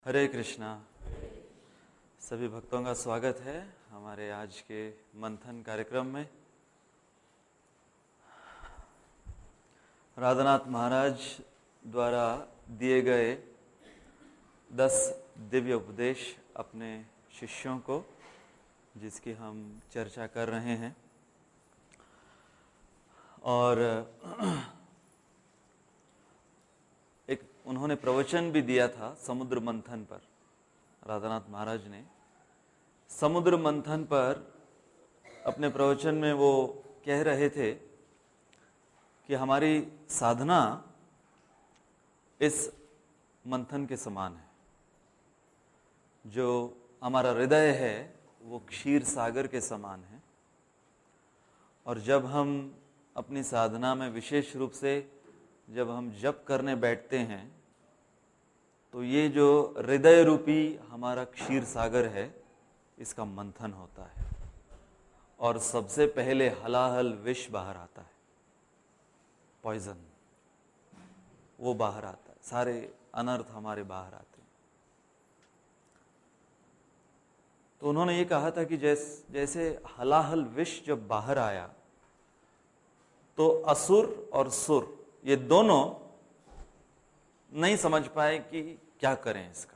हरे कृष्णा। सभी भक्तों का स्वागत है हमारे आज के मंथन कार्यक्रम में। राधानाथ महाराज द्वारा दिए गए 10 दिव्य उपदेश अपने शिष्यों को, जिसकी हम चर्चा कर रहे हैं। और एक उन्होंने प्रवचन भी दिया था समुद्र मंथन पर। राधानाथ महाराज ने समुद्र मंथन पर अपने प्रवचन में वो कह रहे थे कि हमारी साधना इस मंथन के समान है। जो हमारा हृदय है वो क्षीर सागर के समान है, और जब हम अपनी साधना में विशेष रूप से जब हम जप करने बैठते हैं तो ये जो हृदय रूपी हमारा क्षीर सागर है, इसका मंथन होता है। और सबसे पहले हलाहल विष बाहर आता है, पॉइजन, वो बाहर आता है, सारे अनर्थ हमारे बाहर आते हैं। तो उन्होंने ये कहा था कि जैसे हलाहल विष जब बाहर आया तो असुर और सुर ये दोनों नहीं समझ पाए कि क्या करें इसका,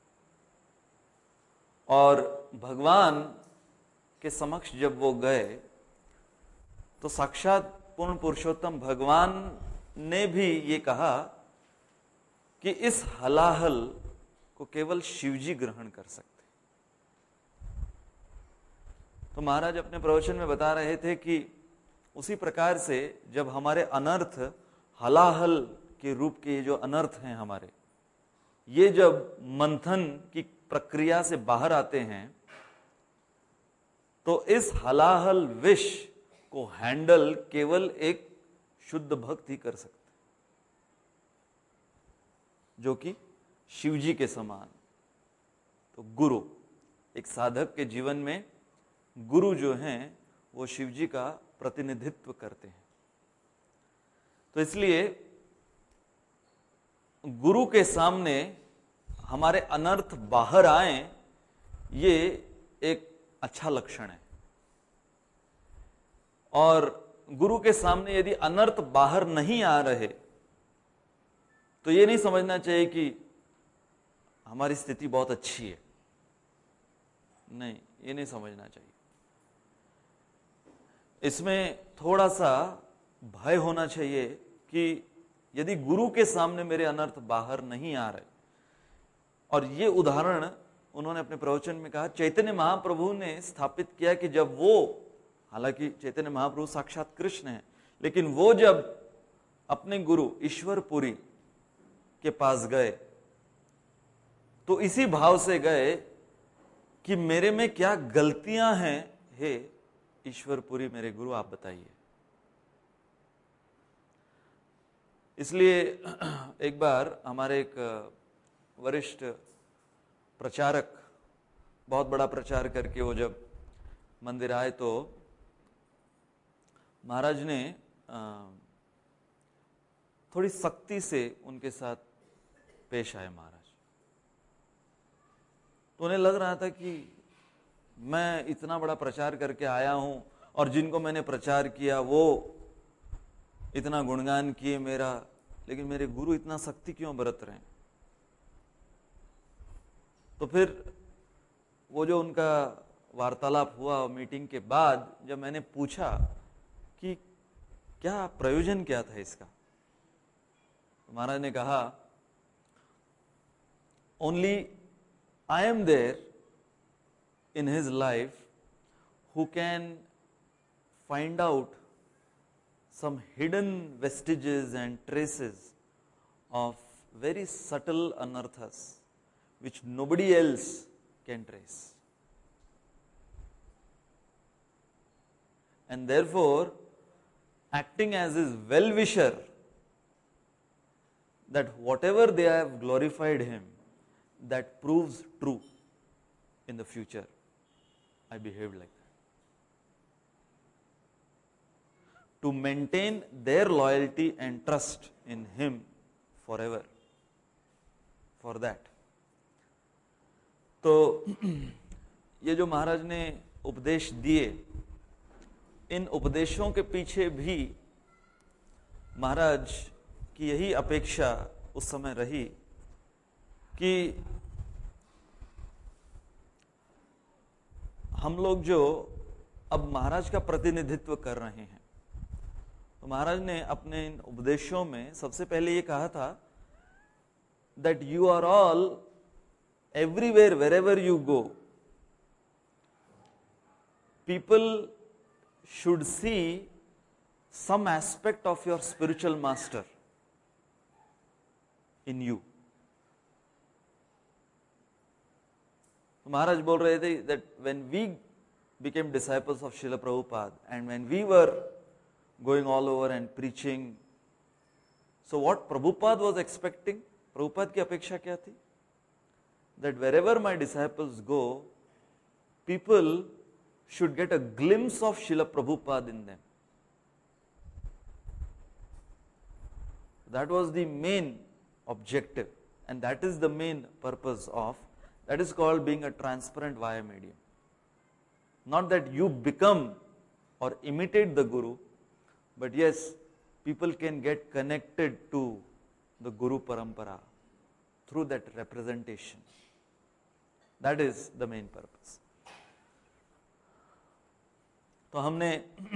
और भगवान के समक्ष जब वो गए तो साक्षात पूर्ण पुरुषोत्तम भगवान ने भी ये कहा कि इस हलाहल को केवल शिवजी ग्रहण कर सकते। तो महाराज अपने प्रवचन में बता रहे थे कि उसी प्रकार से जब हमारे अनर्थ हलाहल के रूप के जो अनर्थ हैं हमारे, ये जब मंथन की प्रक्रिया से बाहर आते हैं तो इस हलाहल विष को हैंडल केवल एक शुद्ध भक्त ही कर सकते, जो कि शिवजी के समान। तो गुरु, एक साधक के जीवन में गुरु जो हैं वो शिवजी का प्रतिनिधित्व करते हैं। तो इसलिए गुरु के सामने हमारे अनर्थ बाहर आए, ये एक अच्छा लक्षण है। और गुरु के सामने यदि अनर्थ बाहर नहीं आ रहे तो ये नहीं समझना चाहिए कि हमारी स्थिति बहुत अच्छी है। नहीं, ये नहीं समझना चाहिए। इसमें थोड़ा सा भय होना चाहिए कि यदि गुरु के सामने मेरे अनर्थ बाहर नहीं आ रहे। और ये उदाहरण उन्होंने अपने प्रवचन में कहा, चैतन्य महाप्रभु ने स्थापित किया कि जब वो, हालांकि चैतन्य महाप्रभु साक्षात कृष्ण है, लेकिन वो जब अपने गुरु ईश्वरपुरी के पास गए तो इसी भाव से गए कि मेरे में क्या गलतियां हैं, हे ईश्वरपुरी मेरे गुरु आप बताइए। इसलिए एक बार हमारे एक वरिष्ठ प्रचारक, बहुत बड़ा प्रचार करके वो जब मंदिर आए तो महाराज ने थोड़ी सख्ती से उनके साथ पेश आए महाराज। तो उन्हें लग रहा था कि मैं इतना बड़ा प्रचार करके आया हूं और जिनको मैंने प्रचार किया वो इतना गुणगान किए मेरा, लेकिन मेरे गुरु इतना सख्ती क्यों बरत रहे हैं। तो फिर वो जो उनका वार्तालाप हुआ मीटिंग के बाद, जब मैंने पूछा कि क्या प्रयोजन क्या था इसका, तो महाराज ने कहा, only I am there in his life who can find out some hidden vestiges and traces of very subtle anarthas which nobody else can trace. And therefore, acting as his well-wisher, that whatever they have glorified him, that proves true in the future. I behaved like that. To maintain their loyalty and trust in him forever. For that, तो ये जो महाराज ने उपदेश दिए, इन उपदेशों के पीछे भी महाराज की यही अपेक्षा उस समय रही कि हम लोग जो अब महाराज का प्रतिनिधित्व कर रहे हैं, तो महाराज ने अपने इन उपदेशों में सबसे पहले ये कहा था that you are all everywhere, wherever you go, people should see some aspect of your spiritual master in you. महाराज बोल रहे थे that when we became disciples of Srila Prabhupada and when we were going all over and preaching, so what Prabhupada was expecting, Prabhupada की अपेक्षा क्या थी? That wherever my disciples go, people should get a glimpse of Srila Prabhupada in them. That was the main objective, and that is the main purpose of, that is called being a transparent via medium. Not that you become or imitate the Guru, but yes, people can get connected to the Guru Parampara through that representation. That is the main purpose. तो हमने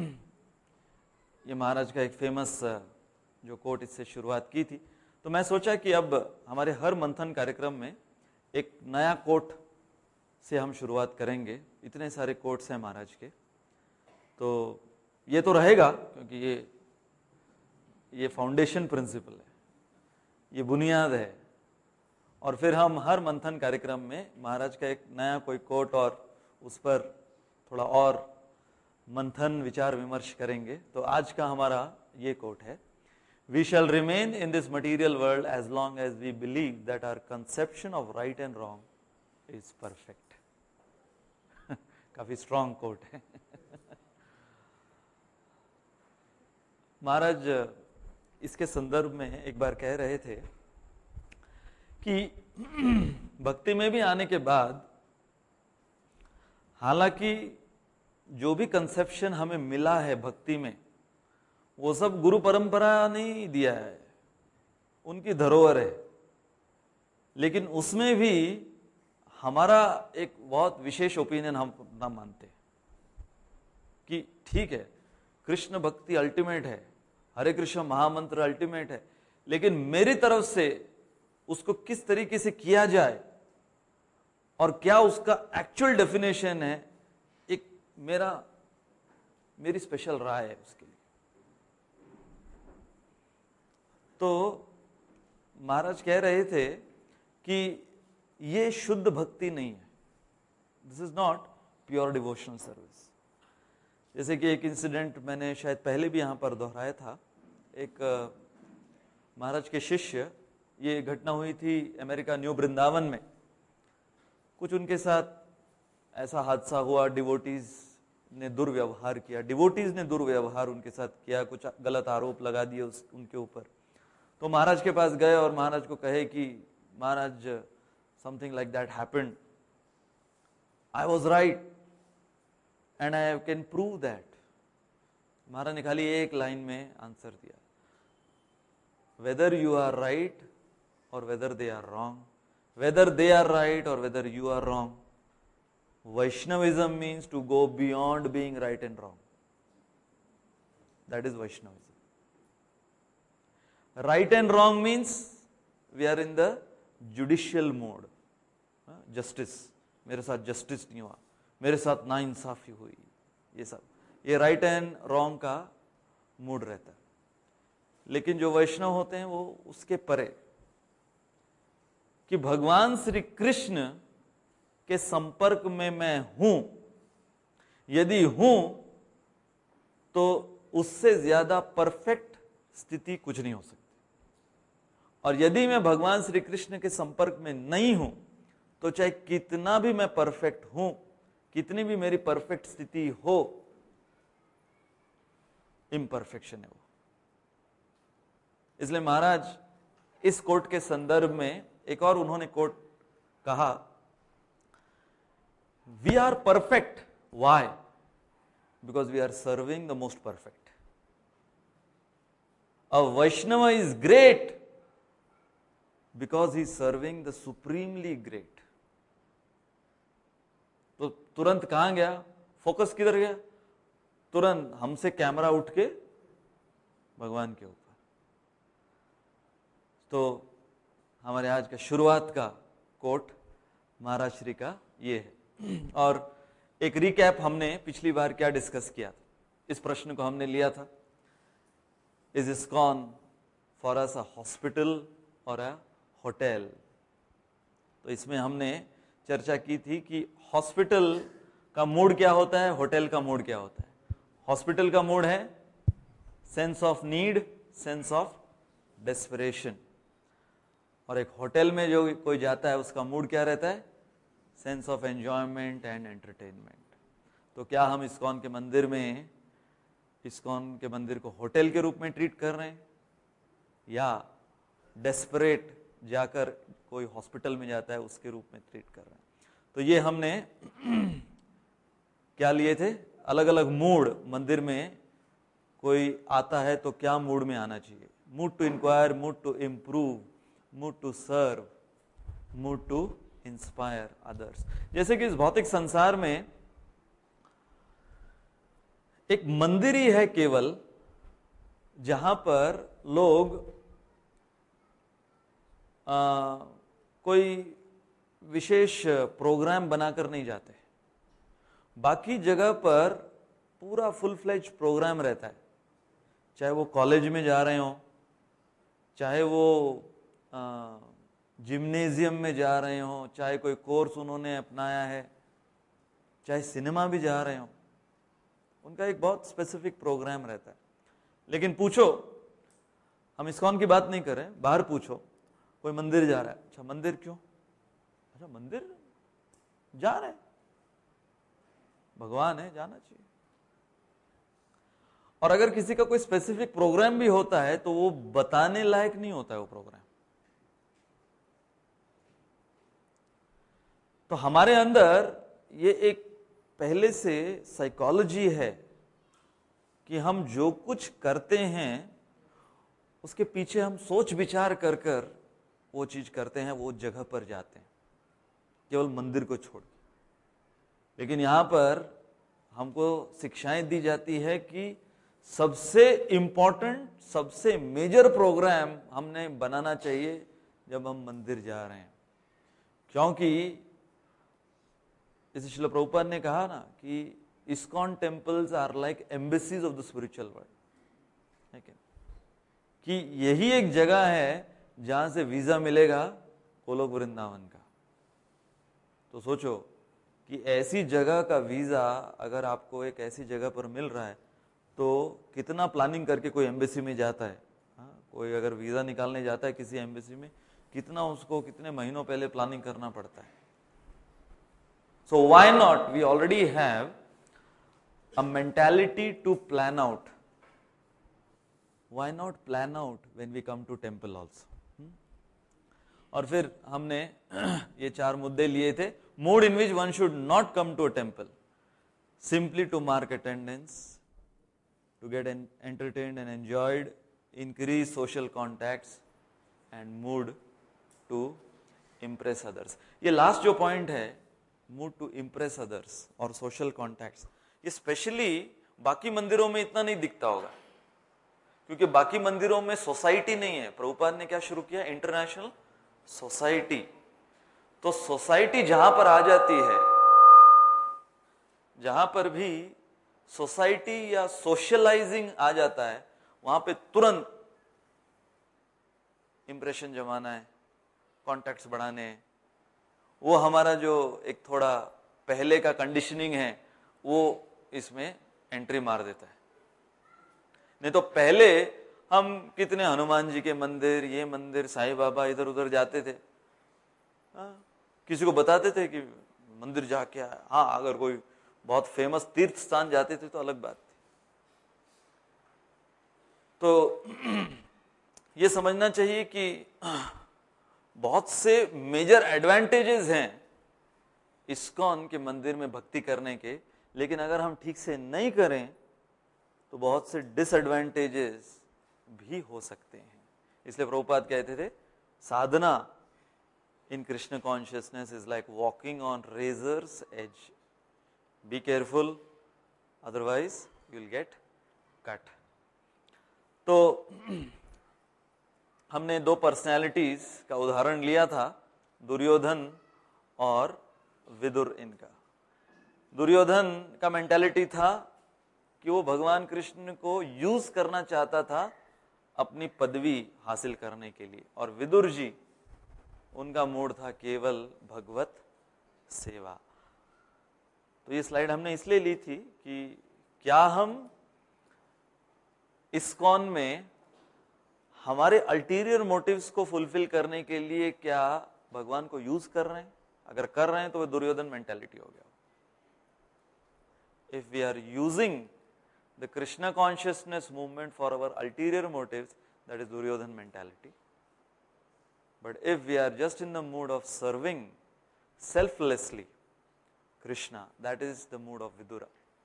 ये महाराज का एक famous जो coat इससे शुरुआत की थी, तो मैं सोचा कि अब हमारे हर मंथन कार्यक्रम में एक नया कोट से हम शुरुआत करेंगे। इतने सारे कोट्स हैं महाराज के, तो ये तो रहेगा क्योंकि ये फाउंडेशन प्रिंसिपल है, ये बुनियाद है। और फिर हम हर मंथन कार्यक्रम में महाराज का एक नया कोई कोट और उस पर थोड़ा और मंथन विचार विमर्श करेंगे। तो आज का हमारा ये कोट है, We shall remain in this material world as long as we believe that our conception of right and wrong is perfect. काफी स्ट्रॉन्ग कोट है। महाराज इसके संदर्भ में एक बार कह रहे थे कि भक्ति में भी आने के बाद हालांकि जो भी कंसेप्शन हमें मिला है भक्ति में, वो सब गुरु परंपरा ने दिया है, उनकी धरोहर है, लेकिन उसमें भी हमारा एक बहुत विशेष ओपिनियन हम ना मानते कि ठीक है कृष्ण भक्ति अल्टीमेट है, हरे कृष्ण महामंत्र अल्टीमेट है, लेकिन मेरी तरफ से उसको किस तरीके से किया जाए और क्या उसका एक्चुअल डेफिनेशन है, एक मेरी स्पेशल राय है उसके लिए। तो महाराज कह रहे थे कि ये शुद्ध भक्ति नहीं है, this is not pure devotional service. जैसे कि एक इंसिडेंट मैंने शायद पहले भी यहां पर दोहराया था, एक महाराज के शिष्य, ये घटना हुई थी अमेरिका न्यू वृंदावन में। कुछ उनके साथ ऐसा हादसा हुआ, डिवोटीज ने दुर्व्यवहार किया, डिवोटीज ने दुर्व्यवहार उनके साथ किया, कुछ गलत आरोप लगा दिए उनके ऊपर। तो महाराज के पास गए और महाराज को कहे कि Maharaj something like that happened, I was right and I can prove that. Maharaj ने खाली एक लाइन में आंसर दिया, वेदर यू आर राइट और whether they are wrong, whether they are right और whether you are wrong, Vaishnavism means to go beyond being right and wrong. That is Vaishnavism. Right and wrong means we are in the judicial mode. Justice. मेरे साथ justice नहीं हुआ, मेरे साथ नाइंसाफी हुई, ये सब, ये right and wrong का मूड रहता है। लेकिन जो वैष्णव होते हैं वो उसके परे, कि भगवान श्री कृष्ण के संपर्क में मैं हूं, यदि हूं तो उससे ज्यादा परफेक्ट स्थिति कुछ नहीं हो सकती, और यदि मैं भगवान श्री कृष्ण के संपर्क में नहीं हूं तो चाहे कितना भी मैं परफेक्ट हूं, कितनी भी मेरी परफेक्ट स्थिति हो, इम्परफेक्शन है वो। इसलिए महाराज इस कोट के संदर्भ में एक और उन्होंने कोट कहा We are perfect. Why? Because we are serving the most perfect. A Vaishnava is great because he is serving the supremely great. तो तुरंत कहां गया, फोकस किधर गया? तुरंत हमसे कैमरा उठ के भगवान के ऊपर। तो हमारे आज का शुरुआत का कोट महाराज श्री का ये है। और एक रिकैप, हमने पिछली बार क्या डिस्कस किया था, इस प्रश्न को हमने लिया था, is ISKCON for us a hospital और अ होटल? तो इसमें हमने चर्चा की थी कि हॉस्पिटल का मूड क्या होता है, होटल का मूड क्या होता है। हॉस्पिटल का मूड है sense of need, sense of desperation, और एक होटल में जो कोई जाता है उसका मूड क्या रहता है, sense of enjoyment and entertainment. तो क्या हम इस्कॉन के मंदिर में, इस्कॉन के मंदिर को होटल के रूप में ट्रीट कर रहे हैं, या डेस्परेट जाकर कोई हॉस्पिटल में जाता है उसके रूप में ट्रीट कर रहे हैं? तो ये हमने क्या लिए थे, अलग अलग मूड। मंदिर में कोई आता है तो क्या मूड में आना चाहिए? Mood to inquire, mood to improve, mood to serve, mood to inspire others. जैसे कि इस भौतिक संसार में एक मंदिर ही है केवल जहां पर लोग कोई विशेष प्रोग्राम बनाकर नहीं जाते। बाकी जगह पर पूरा फुल फ्लेज प्रोग्राम रहता है, चाहे वो कॉलेज में जा रहे हो, चाहे वो जिम्नेजियम में जा रहे हो, चाहे कोई कोर्स उन्होंने अपनाया है, चाहे सिनेमा भी जा रहे हो, उनका एक बहुत स्पेसिफिक प्रोग्राम रहता है। लेकिन पूछो, हम इस्कॉन की बात नहीं कर रहे, बाहर पूछो, कोई मंदिर जा रहा है, अच्छा मंदिर क्यों? अच्छा मंदिर जा रहे हैं, भगवान है, जाना चाहिए। और अगर किसी का कोई स्पेसिफिक प्रोग्राम भी होता है तो वो बताने लायक नहीं होता है वो प्रोग्राम। तो हमारे अंदर ये एक पहले से साइकोलॉजी है कि हम जो कुछ करते हैं उसके पीछे हम सोच विचार कर कर वो चीज करते हैं, वो जगह पर जाते हैं, केवल मंदिर को छोड़ के। लेकिन यहां पर हमको शिक्षाएं दी जाती है कि सबसे इंपॉर्टेंट, सबसे मेजर प्रोग्राम हमने बनाना चाहिए जब हम मंदिर जा रहे हैं। क्योंकि जैसे श्रील प्रभुपाद ने कहा ना कि ISKCON temples are like embassies of the spiritual world, कि यही एक जगह है जहां से वीजा मिलेगा गोलोक वृंदावन का। तो सोचो कि ऐसी जगह का वीजा अगर आपको एक ऐसी जगह पर मिल रहा है तो कितना प्लानिंग करके कोई एम्बेसी में जाता है। कोई अगर वीजा निकालने जाता है किसी एम्बेसी में, कितना उसको कितने महीनों पहले प्लानिंग करना पड़ता है। So why not, we already have a mentality to plan out. Why not plan out when we come to temple also. और फिर हमने ये 4 मुद्दे लिए थे। Mood in which one should not come to a temple, simply to mark attendance, to get entertained and enjoyed, increase social contacts and mood to impress others। ये last जो point है, mood to impress others और social contacts, ये specially बाकी मंदिरों में इतना नहीं दिखता होगा, क्योंकि बाकी मंदिरों में सोसाइटी नहीं है। प्रभुपाद ने क्या शुरू किया, इंटरनेशनल सोसाइटी। तो सोसाइटी जहां पर आ जाती है, जहां पर भी सोसाइटी या सोशलाइजिंग आ जाता है, वहां पे तुरंत इंप्रेशन जमाना है, कॉन्टैक्ट्स बढ़ाने हैं। वो हमारा जो एक थोड़ा पहले का कंडीशनिंग है वो इसमें एंट्री मार देता है। नहीं तो पहले हम कितने हनुमान जी के मंदिर, ये मंदिर, साईं बाबा, इधर उधर जाते थे। किसी को बताते थे कि मंदिर जाके आए। हाँ, अगर कोई बहुत फेमस तीर्थ स्थान जाते थे तो अलग बात थी। तो ये समझना चाहिए कि बहुत से मेजर एडवांटेजेस हैं इस्कॉन के मंदिर में भक्ति करने के, लेकिन अगर हम ठीक से नहीं करें तो बहुत से डिसएडवांटेजेस भी हो सकते हैं। इसलिए प्रभुपाद कहते थे sadhana in Krishna consciousness is like walking on razor's edge, be careful otherwise you will get cut. तो हमने दो पर्सनैलिटीज का उदाहरण लिया था, दुर्योधन और विदुर। इनका दुर्योधन का मेंटालिटी था कि वो भगवान कृष्ण को यूज करना चाहता था अपनी पदवी हासिल करने के लिए, और विदुर जी उनका मूड था केवल भगवत सेवा। तो ये स्लाइड हमने इसलिए ली थी कि क्या हम इस्कॉन में हमारे अल्टीरियर मोटिव्स को फुलफिल करने के लिए क्या भगवान को यूज कर रहे हैं? अगर कर रहे हैं तो वह दुर्योधन मेंटालिटी हो गया। If we are using the Krishna consciousness movement for our ulterior motives, that is Duryodhana mentality. But if we are just in the mood of serving selflessly Krishna, that is the mood of Vidura.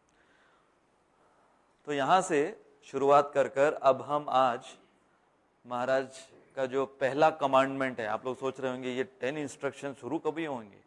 तो यहां से शुरुआत कर अब हम आज महाराज का जो पहला कमांडमेंट है, आप लोग सोच रहे होंगे ये 10 इंस्ट्रक्शन शुरू कभी होंगे?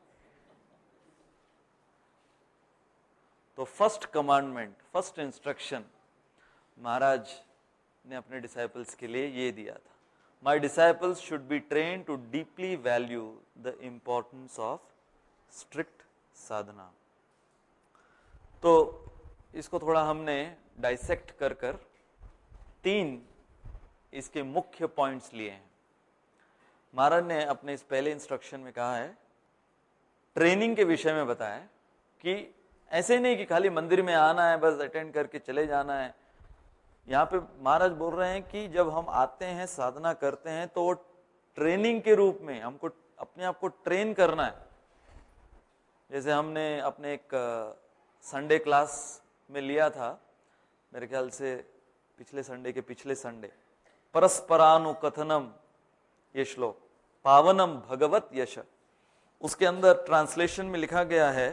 तो first commandment, first instruction Maharaj ने अपने डिसाइपल्स के लिए ये दिया था, my disciples should be train to deeply value the importance of strict sadhana. तो इसको थोड़ा हमने डाइसेक्ट कर 3 इसके मुख्य पॉइंट्स लिए हैं। महाराज ने अपने इस पहले इंस्ट्रक्शन में कहा है, ट्रेनिंग के विषय में बताया कि ऐसे नहीं कि खाली मंदिर में आना है बस अटेंड करके चले जाना है। यहाँ पे महाराज बोल रहे हैं कि जब हम आते हैं साधना करते हैं तो वो ट्रेनिंग के रूप में हमको अपने आप को ट्रेन करना है। जैसे हमने अपने एक संडे क्लास में लिया था, मेरे ख्याल से पिछले संडे के पिछले संडे, परस्परानुकथनम ये श्लोक, पावनम भगवत यश, उसके अंदर ट्रांसलेशन में लिखा गया है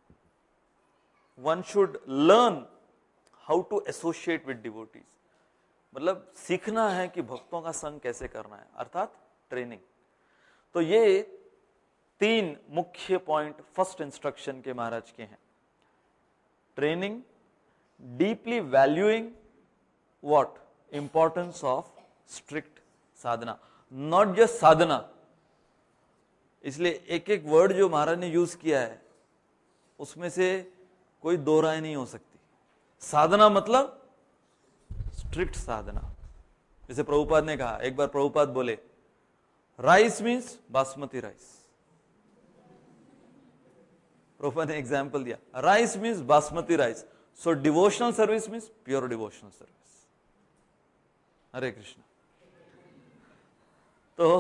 one should learn how to associate with devotees, मतलब सीखना है कि भक्तों का संग कैसे करना है, अर्थात ट्रेनिंग। तो ये 3 मुख्य पॉइंट फर्स्ट इंस्ट्रक्शन के महाराज के हैं, training, deeply valuing what importance of strict sadhana, not just sadhana. इसलिए एक एक वर्ड जो महाराज ने यूज किया है उसमें से कोई दो राय नहीं हो सकती। साधना मतलब स्ट्रिक्ट साधना। जैसे प्रभुपाद ने कहा, एक बार प्रभुपाद बोले rice means basmati rice, Prabhupada ने एग्जाम्पल दिया, rice means basmati rice, so devotional service means pure devotional service. Hare Krishna. तो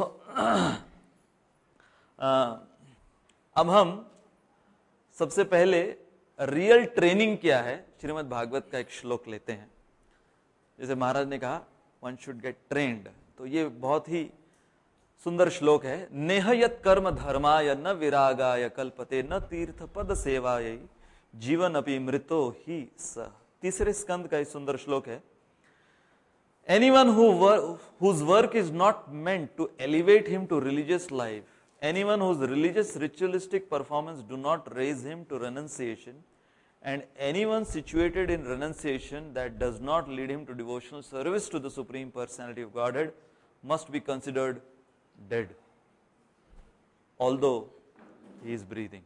अब हम सबसे पहले रियल ट्रेनिंग क्या है, श्रीमद् भागवत का एक श्लोक लेते हैं। जैसे महाराज ने कहा वन शुड गेट ट्रेन्ड, तो ये बहुत ही सुंदर श्लोक है। नेह यत् कर्म धर्माय न विरागाय कल्पते न तीर्थ पद सेवाय जीवन अपि मृतो ही सह। तीसरे स्कंद का एक सुंदर श्लोक है। Anyone whose work is not meant to elevate him to religious life, anyone whose religious ritualistic performance do not raise him to renunciation, and anyone situated in renunciation that does not lead him to devotional service to the Supreme Personality of Godhead must be considered dead, although he is breathing.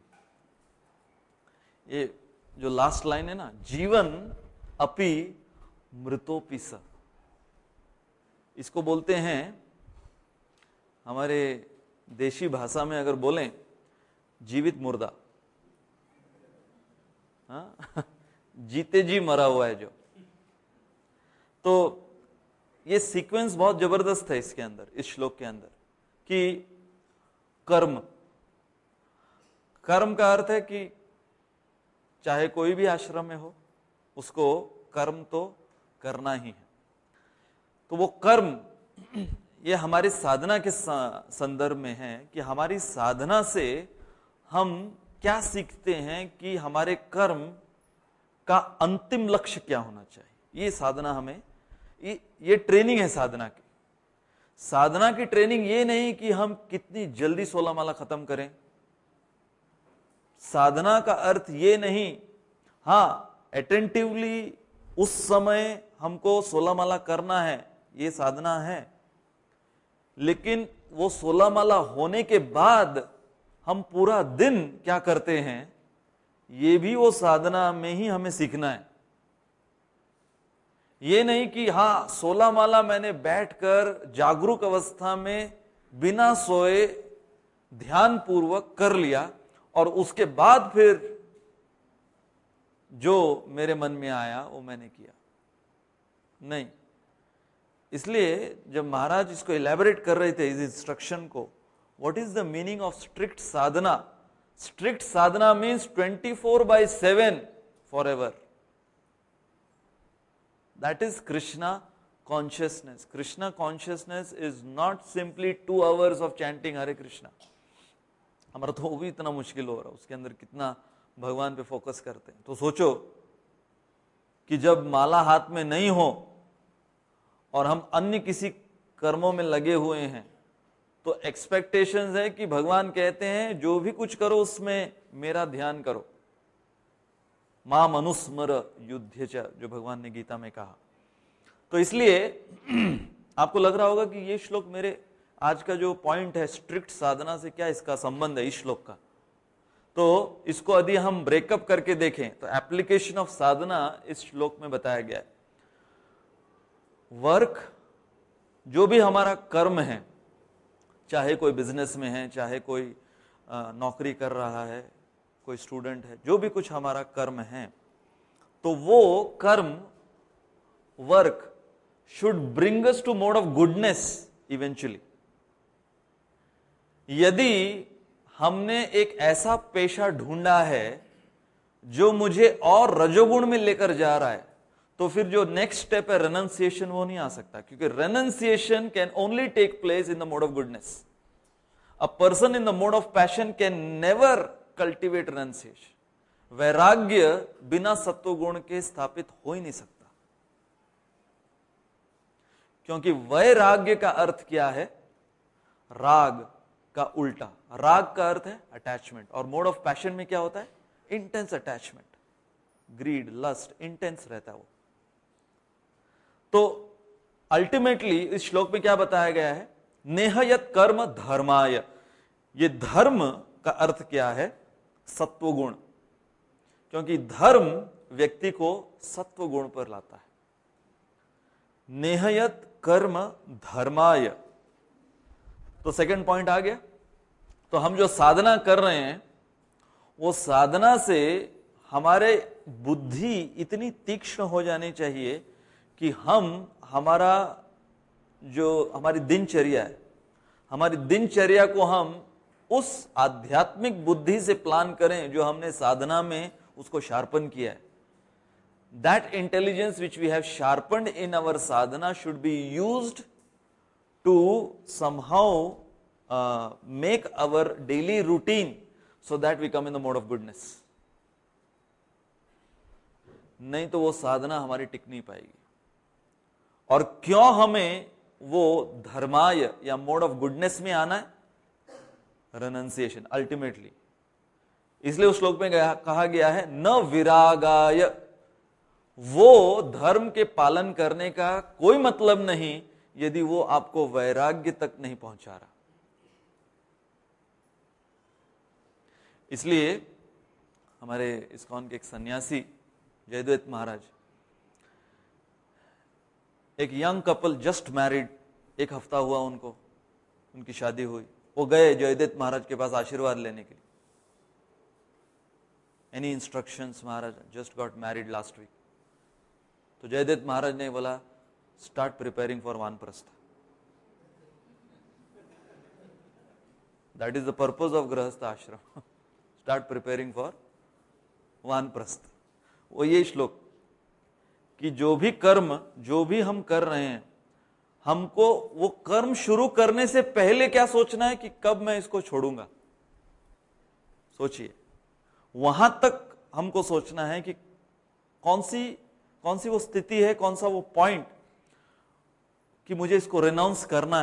ये जो last line है ना, जीवन अपि मृतोपि स, इसको बोलते हैं हमारे देशी भाषा में अगर बोलें जीवित मुर्दा। हाँ? जीते जी मरा हुआ है जो। तो ये सीक्वेंस बहुत जबरदस्त है इसके अंदर, इस श्लोक के अंदर, कि कर्म, कर्म का अर्थ है कि चाहे कोई भी आश्रम में हो उसको कर्म तो करना ही है। तो वो कर्म ये हमारी साधना के संदर्भ में है कि हमारी साधना से हम क्या सीखते हैं कि हमारे कर्म का अंतिम लक्ष्य क्या होना चाहिए। ये साधना हमें, ये ट्रेनिंग है साधना की। साधना की ट्रेनिंग ये नहीं कि हम कितनी जल्दी 16 माला खत्म करें। साधना का अर्थ ये नहीं, हाँ अटेंटिवली उस समय हमको 16 माला करना है, ये साधना है, लेकिन वो 16 माला होने के बाद हम पूरा दिन क्या करते हैं, ये भी वो साधना में ही हमें सीखना है। ये नहीं कि हाँ 16 माला मैंने बैठकर जागरूक अवस्था में बिना सोए ध्यान पूर्वक कर लिया और उसके बाद फिर जो मेरे मन में आया वो मैंने किया, नहीं। इसलिए जब महाराज इसको इलैबोरेट कर रहे थे इस इंस्ट्रक्शन को, what is the meaning of strict sadhana. Strict sadhana means 24/7 forever. That is Krishna consciousness. Krishna consciousness is not simply 2 hours of chanting Hare Krishna. हमारा तो वो भी इतना मुश्किल हो रहा है, उसके अंदर कितना भगवान पे फोकस करते हैं। तो सोचो कि जब माला हाथ में नहीं हो और हम अन्य किसी कर्मों में लगे हुए हैं, तो एक्सपेक्टेशंस है कि भगवान कहते हैं जो भी कुछ करो उसमें मेरा ध्यान करो। मां मनुस्मर युद्धच, जो भगवान ने गीता में कहा। तो इसलिए आपको लग रहा होगा कि ये श्लोक मेरे आज का जो पॉइंट है स्ट्रिक्ट साधना से क्या इसका संबंध है इस श्लोक का। तो इसको यदि हम ब्रेकअप करके देखें तो एप्लीकेशन ऑफ साधना इस श्लोक में बताया गया है। वर्क, जो भी हमारा कर्म है, चाहे कोई बिजनेस में है, चाहे कोई नौकरी कर रहा है, कोई स्टूडेंट है, जो भी कुछ हमारा कर्म है, तो वो कर्म work should bring us to mode of goodness eventually. यदि हमने एक ऐसा पेशा ढूंढा है जो मुझे और रजोगुण में लेकर जा रहा है, तो फिर जो नेक्स्ट स्टेप है रेनंसिएशन, वो नहीं आ सकता, क्योंकि renunciation can only take place in the mode of goodness. A person in the mode of passion can never cultivate renunciation. वैराग्य बिना सत्वगुण के स्थापित हो ही नहीं सकता, क्योंकि वैराग्य का अर्थ क्या है, राग का उल्टा। राग का अर्थ है अटैचमेंट, और मोड ऑफ पैशन में क्या होता है, intense attachment, greed, lust, intense रहता है वो। तो अल्टीमेटली इस श्लोक में क्या बताया गया है, नेहयत कर्म धर्माय। ये धर्म का अर्थ क्या है, सत्वगुण, क्योंकि धर्म व्यक्ति को सत्वगुण पर लाता है। नेहयत कर्म धर्माय, तो सेकंड पॉइंट आ गया। तो हम जो साधना कर रहे हैं, वो साधना से हमारे बुद्धि इतनी तीक्ष्ण हो जानी चाहिए कि हमारा जो हमारी दिनचर्या है, हमारी दिनचर्या को हम उस आध्यात्मिक बुद्धि से प्लान करें जो हमने साधना में उसको शार्पन किया है। That intelligence which we have sharpened in our sadhana should be used to somehow make our daily routine so that we come in the mode of goodness. नहीं तो वो साधना हमारी टिक नहीं पाएगी। और क्यों हमें वो धर्माय या मोड ऑफ गुडनेस में आना है, रेनंसिएशन अल्टीमेटली। इसलिए उस श्लोक में कहा गया है न विरागाय। वो धर्म के पालन करने का कोई मतलब नहीं यदि वो आपको वैराग्य तक नहीं पहुंचा रहा। इसलिए हमारे इस्कॉन के एक सन्यासी जयद्वैत महाराज, एक यंग कपल जस्ट मैरिड, एक हफ्ता हुआ उनको, उनकी शादी हुई, वो गए जयद्वैत महाराज के पास आशीर्वाद लेने के लिए। Any instructions, Maharaj just got married last week. तो जयद्वैत महाराज ने बोला start preparing for vanaprastha. That is the purpose of grihastha ashram, start preparing for वानप्रस्थ। वो ये श्लोक कि जो भी कर्म जो भी हम कर रहे हैं, हमको वो कर्म शुरू करने से पहले क्या सोचना है कि कब मैं इसको छोड़ूंगा। सोचिए, वहां तक हमको सोचना है कि कौन सी वो स्थिति है, कौन सा वो पॉइंट कि मुझे इसको रिनाउंस करना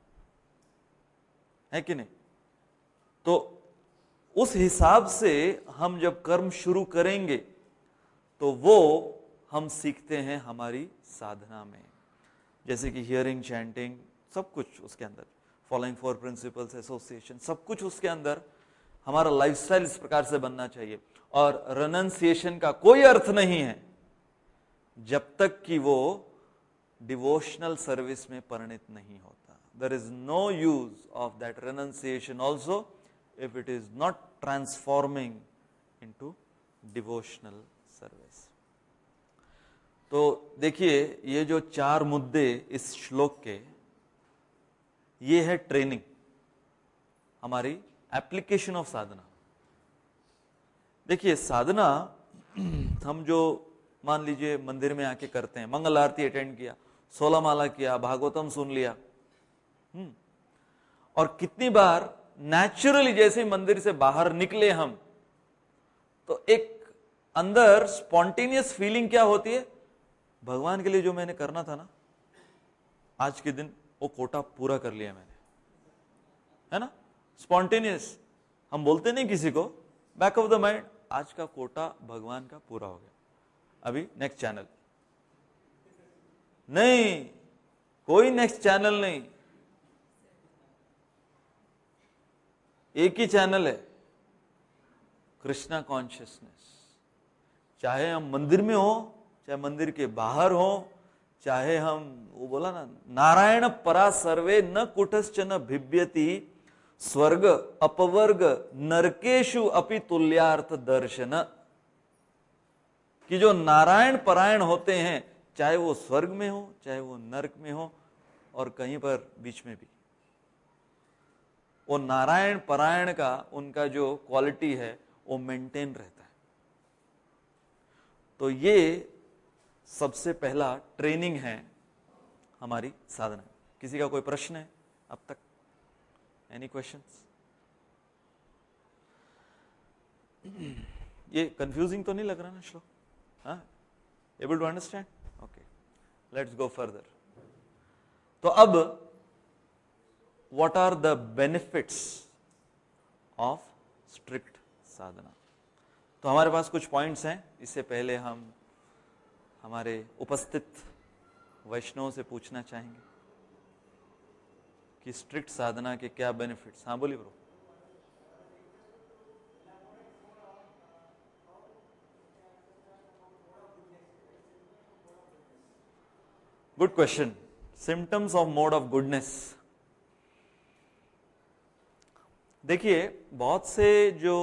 है कि नहीं। तो उस हिसाब से हम जब कर्म शुरू करेंगे तो वो हम सीखते हैं हमारी साधना में, जैसे कि हियरिंग, चैंटिंग, सब कुछ उसके अंदर, फॉलोइंग 4 प्रिंसिपल्स, एसोसिएशन, सब कुछ उसके अंदर हमारा लाइफस्टाइल इस प्रकार से बनना चाहिए। और रेनंसिएशन का कोई अर्थ नहीं है जब तक कि वो डिवोशनल सर्विस में परिणत नहीं होता। There is no use of that renunciation also if it is not transforming into devotional service। तो देखिए, ये जो 4 मुद्दे इस श्लोक के, ये है ट्रेनिंग, हमारी एप्लीकेशन ऑफ साधना। देखिए, साधना हम जो मान लीजिए मंदिर में आके करते हैं, मंगल आरती अटेंड किया, 16 माला किया, भागवतम सुन लिया, और कितनी बार नेचुरली जैसे ही मंदिर से बाहर निकले हम, तो एक अंदर स्पॉन्टेनियस फीलिंग क्या होती है, भगवान के लिए जो मैंने करना था ना आज के दिन, वो कोटा पूरा कर लिया मैंने, है ना। स्पॉन्टेनियस, हम बोलते नहीं किसी को, बैक ऑफ द माइंड, आज का कोटा भगवान का पूरा हो गया, अभी नेक्स्ट चैनल नहीं, कोई नेक्स्ट चैनल नहीं, एक ही चैनल है, कृष्णा कॉन्शियसनेस। चाहे हम मंदिर में हो, चाहे मंदिर के बाहर हो, चाहे हम, वो बोला ना, नारायण परा सर्वे न कुटश्चन भिव्यति स्वर्ग अपवर्ग नरकेशु अपि तुल्यार्थ दर्शन। कि जो नारायण परायण होते हैं, चाहे वो स्वर्ग में हो, चाहे वो नरक में हो, और कहीं पर बीच में भी, वो नारायण परायण का उनका जो क्वालिटी है वो मेंटेन रहता है। तो ये सबसे पहला ट्रेनिंग है हमारी साधना। किसी का कोई प्रश्न है अब तक? Any questions? ये कंफ्यूजिंग तो नहीं लग रहा ना श्लोक? हाँ, able to understand? Okay, let's go further. तो अब what are the benefits of strict sadhana? तो हमारे पास कुछ पॉइंट्स हैं। इससे पहले हम हमारे उपस्थित वैष्णव से पूछना चाहेंगे कि स्ट्रिक्ट साधना के क्या बेनिफिट्स। हाँ बोलिए bro. Good question. Symptoms of mode of goodness. देखिए, बहुत से जो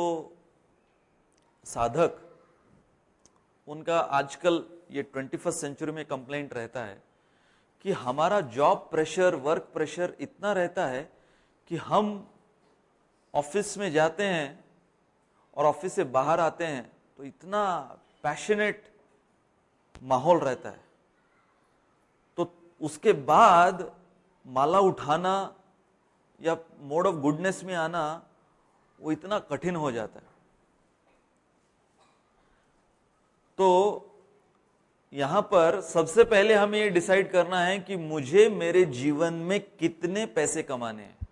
साधक, उनका आजकल ये 21st सेंचुरी में कंप्लेंट रहता है कि हमारा जॉब प्रेशर, वर्क प्रेशर इतना रहता है कि हम ऑफिस में जाते हैं और ऑफिस से बाहर आते हैं तो इतना पैशनेट माहौल रहता है, तो उसके बाद माला उठाना या मोड ऑफ गुडनेस में आना वो इतना कठिन हो जाता है। तो यहां पर सबसे पहले हमें ये डिसाइड करना है कि मुझे मेरे जीवन में कितने पैसे कमाने हैं,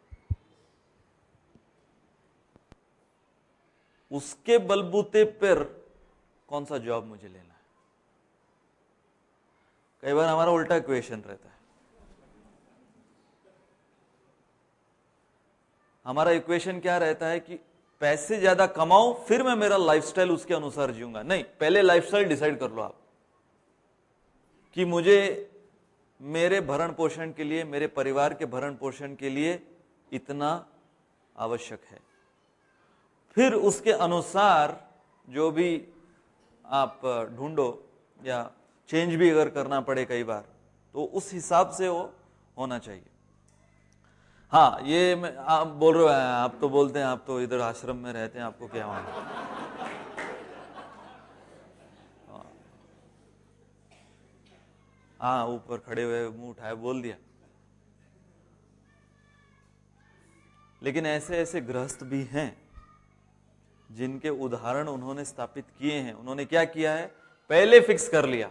उसके बलबूते पर कौन सा जॉब मुझे लेना है। कई बार हमारा उल्टा क्वेश्चन रहता है। हमारा इक्वेशन क्या रहता है कि पैसे ज्यादा कमाऊं फिर मैं मेरा लाइफस्टाइल उसके अनुसार जीऊंगा। नहीं, पहले लाइफस्टाइल डिसाइड कर लो आप कि मुझे मेरे भरण पोषण के लिए, मेरे परिवार के भरण पोषण के लिए इतना आवश्यक है। फिर उसके अनुसार जो भी आप ढूंढो, या चेंज भी अगर करना पड़े कई बार, तो उस हिसाब से वो होना चाहिए। हाँ, ये आप बोल रहे हैं, आप तो बोलते हैं आप तो इधर आश्रम में रहते हैं, आपको क्या मालूम। हाँ, ऊपर खड़े हुए मुंह उठाए बोल दिया। लेकिन ऐसे ऐसे गृहस्थ भी हैं जिनके उदाहरण उन्होंने स्थापित किए हैं, उन्होंने क्या किया है, पहले फिक्स कर लिया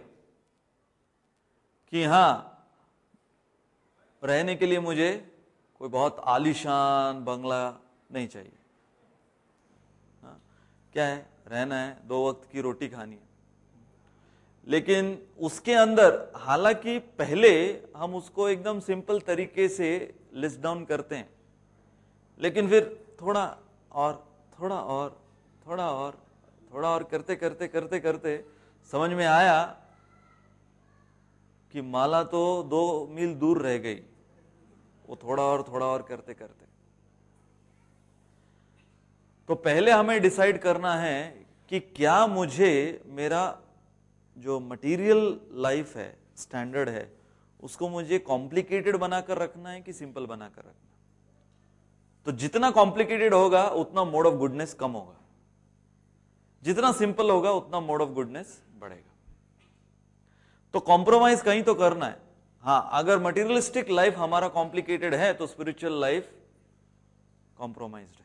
कि हाँ, रहने के लिए मुझे कोई बहुत आलीशान बंगला नहीं चाहिए। हाँ, क्या है, रहना है, 2 वक्त की रोटी खानी है। लेकिन उसके अंदर, हालांकि पहले हम उसको एकदम सिंपल तरीके से लिस्ट डाउन करते हैं, लेकिन फिर थोड़ा और थोड़ा और थोड़ा और थोड़ा और करते करते करते करते समझ में आया कि माला तो 2 मील दूर रह गई, वो थोड़ा और करते करते। तो पहले हमें डिसाइड करना है कि क्या मुझे मेरा जो मटेरियल लाइफ है, स्टैंडर्ड है, उसको मुझे कॉम्प्लिकेटेड बनाकर रखना है कि सिंपल बनाकर रखना है। तो जितना कॉम्प्लिकेटेड होगा उतना मोड ऑफ गुडनेस कम होगा, जितना सिंपल होगा उतना मोड ऑफ गुडनेस बढ़ेगा। तो कॉम्प्रोमाइज कहीं तो करना है। हाँ, अगर मटेरियलिस्टिक लाइफ हमारा कॉम्प्लिकेटेड है तो स्पिरिचुअल लाइफ कॉम्प्रोमाइज्ड है।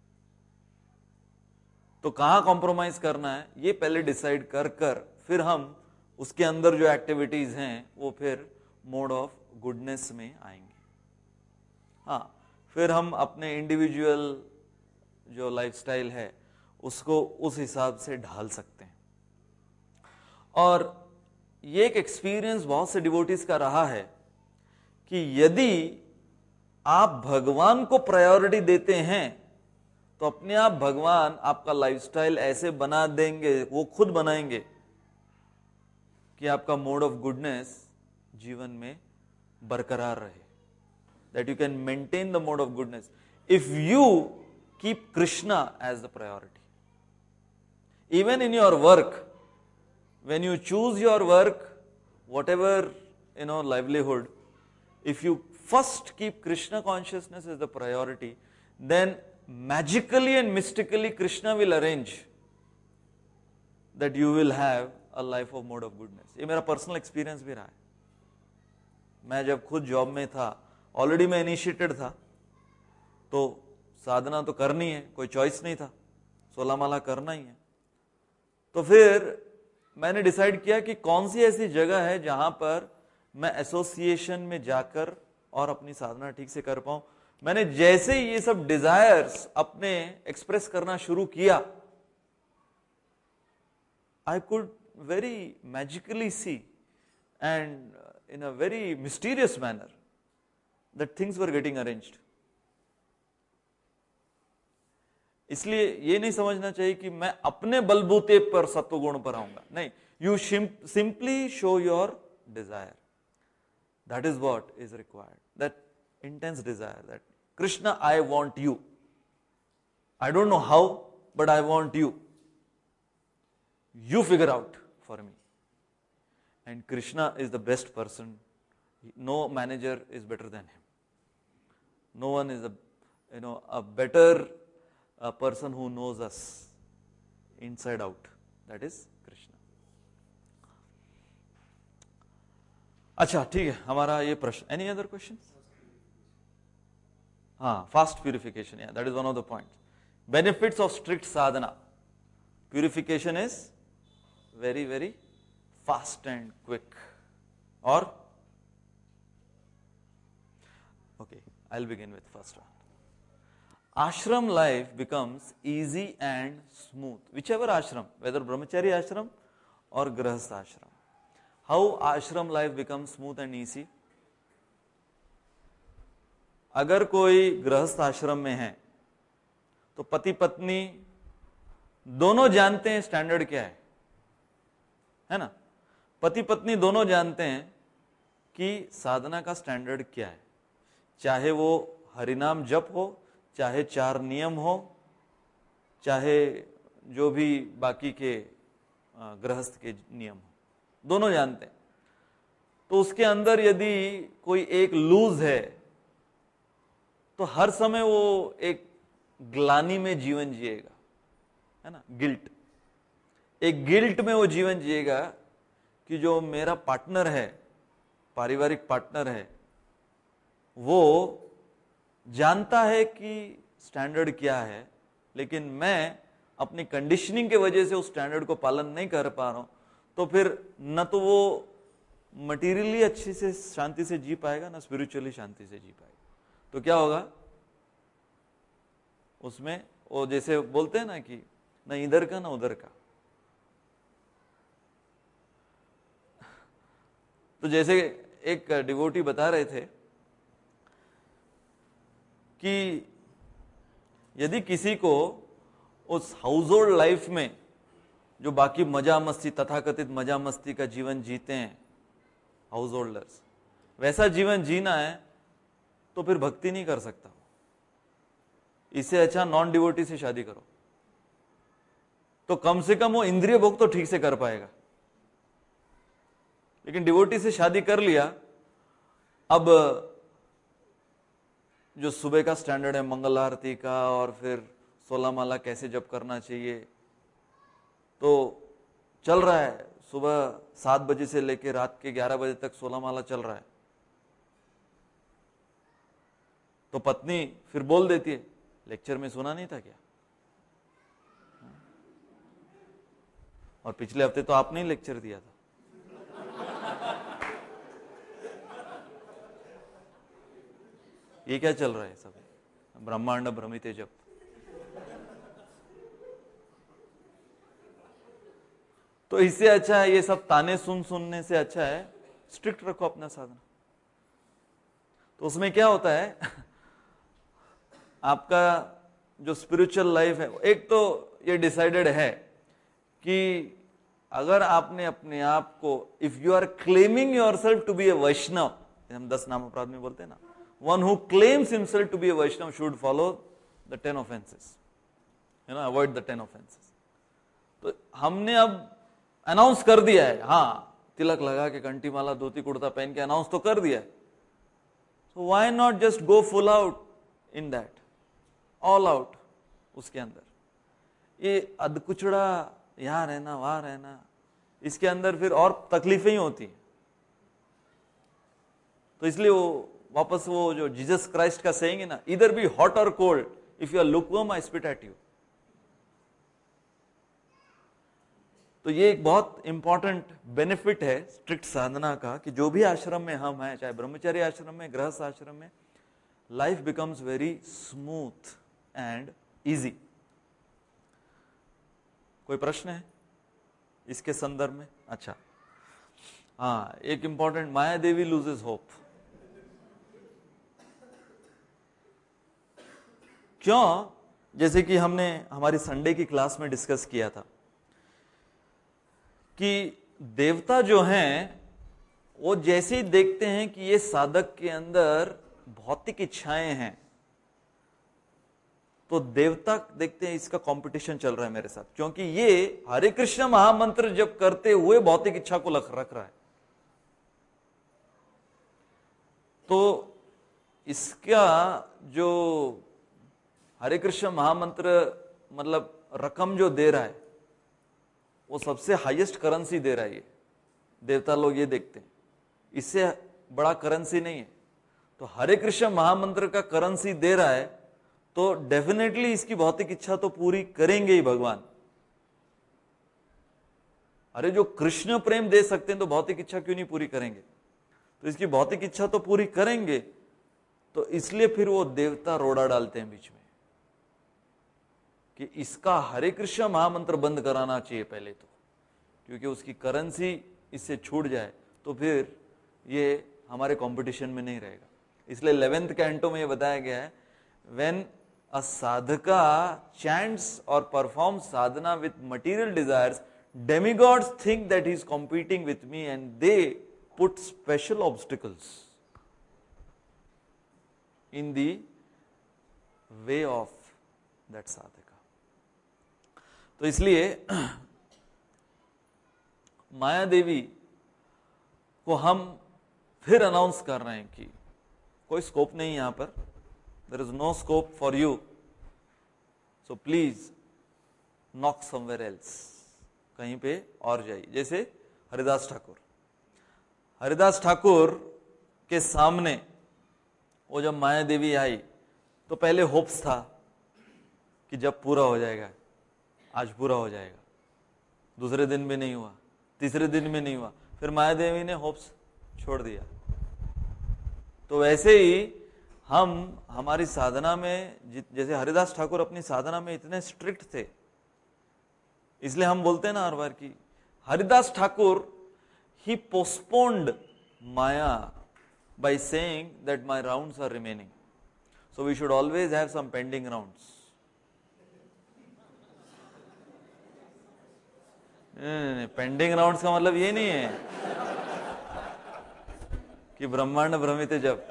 तो कहां कॉम्प्रोमाइज करना है ये पहले डिसाइड कर फिर हम उसके अंदर जो एक्टिविटीज हैं वो फिर मोड ऑफ गुडनेस में आएंगे। हाँ, फिर हम अपने इंडिविजुअल जो लाइफस्टाइल है उसको उस हिसाब से ढाल सकते हैं। और ये एक एक्सपीरियंस बहुत से डिवोटीज का रहा है कि यदि आप भगवान को प्रायोरिटी देते हैं तो अपने आप भगवान आपका लाइफस्टाइल ऐसे बना देंगे, वो खुद बनाएंगे कि आपका मोड ऑफ गुडनेस जीवन में बरकरार रहे, that you can maintain the mode of goodness if you keep Krishna as the priority. Even in your work, when you choose your work, whatever livelihood, if you first keep Krishna consciousness as the priority, then magically and mystically Krishna will arrange that you will have a life of mode of goodness. ये मेरा personal experience भी रहा है। मैं जब खुद job में था, ऑलरेडी मैं इनिशिएटेड था, तो साधना तो करनी है, कोई चॉइस नहीं था, 16 माला करना ही है। तो फिर मैंने डिसाइड किया कि कौन सी ऐसी जगह है जहां पर मैं एसोसिएशन में जाकर और अपनी साधना ठीक से कर पाऊं। मैंने जैसे ये सब डिजायर्स अपने एक्सप्रेस करना शुरू किया, I could very magically see and in a very mysterious manner that things were getting arranged. इसलिए ये नहीं समझना चाहिए कि मैं अपने बलबूते पर सत्वगुण पर आऊंगा, नहीं। You simply show your desire. That is what is required. That intense desire that Krishna, I want you. I don't know how, but I want you. You figure out for me. And Krishna is the best person. No manager is better than him. No one is a better person who knows us inside out. That is Krishna. अच्छा, ठीक है, हमारा ये प्रश्न. Any other questions? हाँ, fast purification. Yeah, that is one of the points. Benefits of strict sadhana. Purification is very, very fast and quick. Or? Okay, I'll begin with first one. Ashram life becomes easy and smooth. Whichever ashram, whether brahmachari ashram or grahastha ashram. How ashram life becomes smooth and easy? अगर कोई गृहस्थ आश्रम में है तो पति पत्नी दोनों जानते हैं स्टैंडर्ड क्या है ना? पति पत्नी दोनों जानते हैं कि साधना का स्टैंडर्ड क्या है, चाहे वो हरिनाम जप हो, चाहे 4 नियम हो, चाहे जो भी बाकी के गृहस्थ के नियम हो, दोनों जानते हैं। तो उसके अंदर यदि कोई एक लूज है तो हर समय वो एक ग्लानि में जीवन जिएगा, है ना? गिल्ट, एक गिल्ट में वो जीवन जिएगा कि जो मेरा पार्टनर है, पारिवारिक पार्टनर है, वो जानता है कि स्टैंडर्ड क्या है, लेकिन मैं अपनी कंडीशनिंग के वजह से उस स्टैंडर्ड को पालन नहीं कर पा रहा हूं, तो फिर न तो वो मटीरियली अच्छी से शांति से जी पाएगा, ना स्पिरिचुअली शांति से जी पाएगा। तो क्या होगा उसमें, वो जैसे बोलते हैं ना कि न इधर का ना उधर का। तो जैसे एक डिवोटी बता रहे थे कि यदि किसी को उस हाउस होल्ड लाइफ में जो बाकी मजा मस्ती, तथाकथित मजा मस्ती का जीवन जीते हैं हाउस होल्डर्स, वैसा जीवन जीना है तो फिर भक्ति नहीं कर सकता। इससे अच्छा नॉन डिवोटी से शादी करो, तो कम से कम वो इंद्रिय भोग तो ठीक से कर पाएगा। लेकिन डिवोटी से शादी कर लिया, अब जो सुबह का स्टैंडर्ड है मंगल आरती का और फिर 16 माला कैसे जप करना चाहिए, तो चल रहा है। सुबह 7 बजे से लेकर रात के 11 बजे तक 16 माला चल रहा है। तो पत्नी फिर बोल देती है, लेक्चर में सुना नहीं था क्या? और पिछले हफ्ते तो आपने ही लेक्चर दिया था। ये क्या चल रहा है सब? ब्रह्मांड भ्रमिते जप। तो इससे अच्छा है, ये सब ताने सुनने से अच्छा है स्ट्रिक्ट रखो अपना साधना। तो उसमें क्या होता है आपका जो स्पिरिचुअल लाइफ है, एक तो ये डिसाइडेड है कि अगर आपने अपने आप को, if you are claiming yourself to be a Vaishnava, हम 10 नाम अपराध में बोलते हैं ना, one who claims himself to be a Vaishnav should follow the 10 offenses, avoid the 10 offenses. तो हमने अब अनाउंस कर दिया है, हाँ तिलक लगा के घंटी माला धोती कुर्ता पहन के अनाउंस तो कर दिया है, so why not just go full out in that, all out उसके अंदर। ये अधकुचड़ा यहां रहना वहां रहना, इसके अंदर फिर और तकलीफें ही होती हैं। तो इसलिए वो वापस वो जो जीसस क्राइस्ट का सेइंग है ना, इधर बी हॉट और cold, if you are lukewarm I spit at you. तो ये एक बहुत इंपॉर्टेंट बेनिफिट है स्ट्रिक्ट साधना का, कि जो भी आश्रम में हम हैं, चाहे ब्रह्मचर्य आश्रम में, गृहस्थ आश्रम में, life becomes very smooth and easy. कोई प्रश्न है इसके संदर्भ में? अच्छा, हाँ, एक important, Maya Devi loses hope. क्यों? जैसे कि हमने हमारी संडे की क्लास में डिस्कस किया था कि देवता जो हैं वो जैसे ही देखते हैं कि ये साधक के अंदर भौतिक इच्छाएं हैं, तो देवता देखते हैं इसका कंपटीशन चल रहा है मेरे साथ, क्योंकि ये हरे कृष्ण महामंत्र जप करते हुए भौतिक इच्छा को रख रहा है। तो इसका जो हरे कृष्ण महामंत्र मतलब रकम जो दे रहा है, वो सबसे हाईएस्ट करेंसी दे रहा है। ये देवता लोग ये देखते हैं, इससे बड़ा करेंसी नहीं है। तो हरे कृष्ण महामंत्र का करेंसी दे रहा है, तो डेफिनेटली इसकी भौतिक इच्छा तो पूरी करेंगे ही भगवान। अरे जो कृष्ण प्रेम दे सकते हैं तो भौतिक इच्छा क्यों नहीं पूरी करेंगे? तो इसकी भौतिक इच्छा तो पूरी करेंगे। तो इसलिए फिर वो देवता रोड़ा डालते हैं बीच में कि इसका हरे कृष्ण महामंत्र बंद कराना चाहिए पहले तो, क्योंकि उसकी करेंसी इससे छूट जाए तो फिर ये हमारे कंपटीशन में नहीं रहेगा। इसलिए 11th कैंटो में ये बताया गया है, व्हेन अ साधका चैंट्स और perform sadhana with material desires, demigods think that he is competing with me and they put special obstacles in the way of that sadhaka. तो इसलिए माया देवी को हम फिर अनाउंस कर रहे हैं कि कोई स्कोप नहीं यहां पर, there is no scope for you, so please knock somewhere else, कहीं पे और जाइए। जैसे हरिदास ठाकुर के सामने वो जब माया देवी आई तो पहले होप्स था कि जब पूरा हो जाएगा आज पूरा हो जाएगा। दूसरे दिन भी नहीं हुआ, तीसरे दिन भी नहीं हुआ, फिर माया देवी ने होप्स छोड़ दिया। तो वैसे ही हम हमारी साधना में, जैसे हरिदास ठाकुर अपनी साधना में इतने स्ट्रिक्ट थे, इसलिए हम बोलते हैं ना हर बार की हरिदास ठाकुर ही postponed Maya by saying that my rounds are remaining. So we should always have some pending rounds. नहीं, पेंडिंग राउंड्स का मतलब ये नहीं है कि ब्रह्मांड भ्रमित है। जब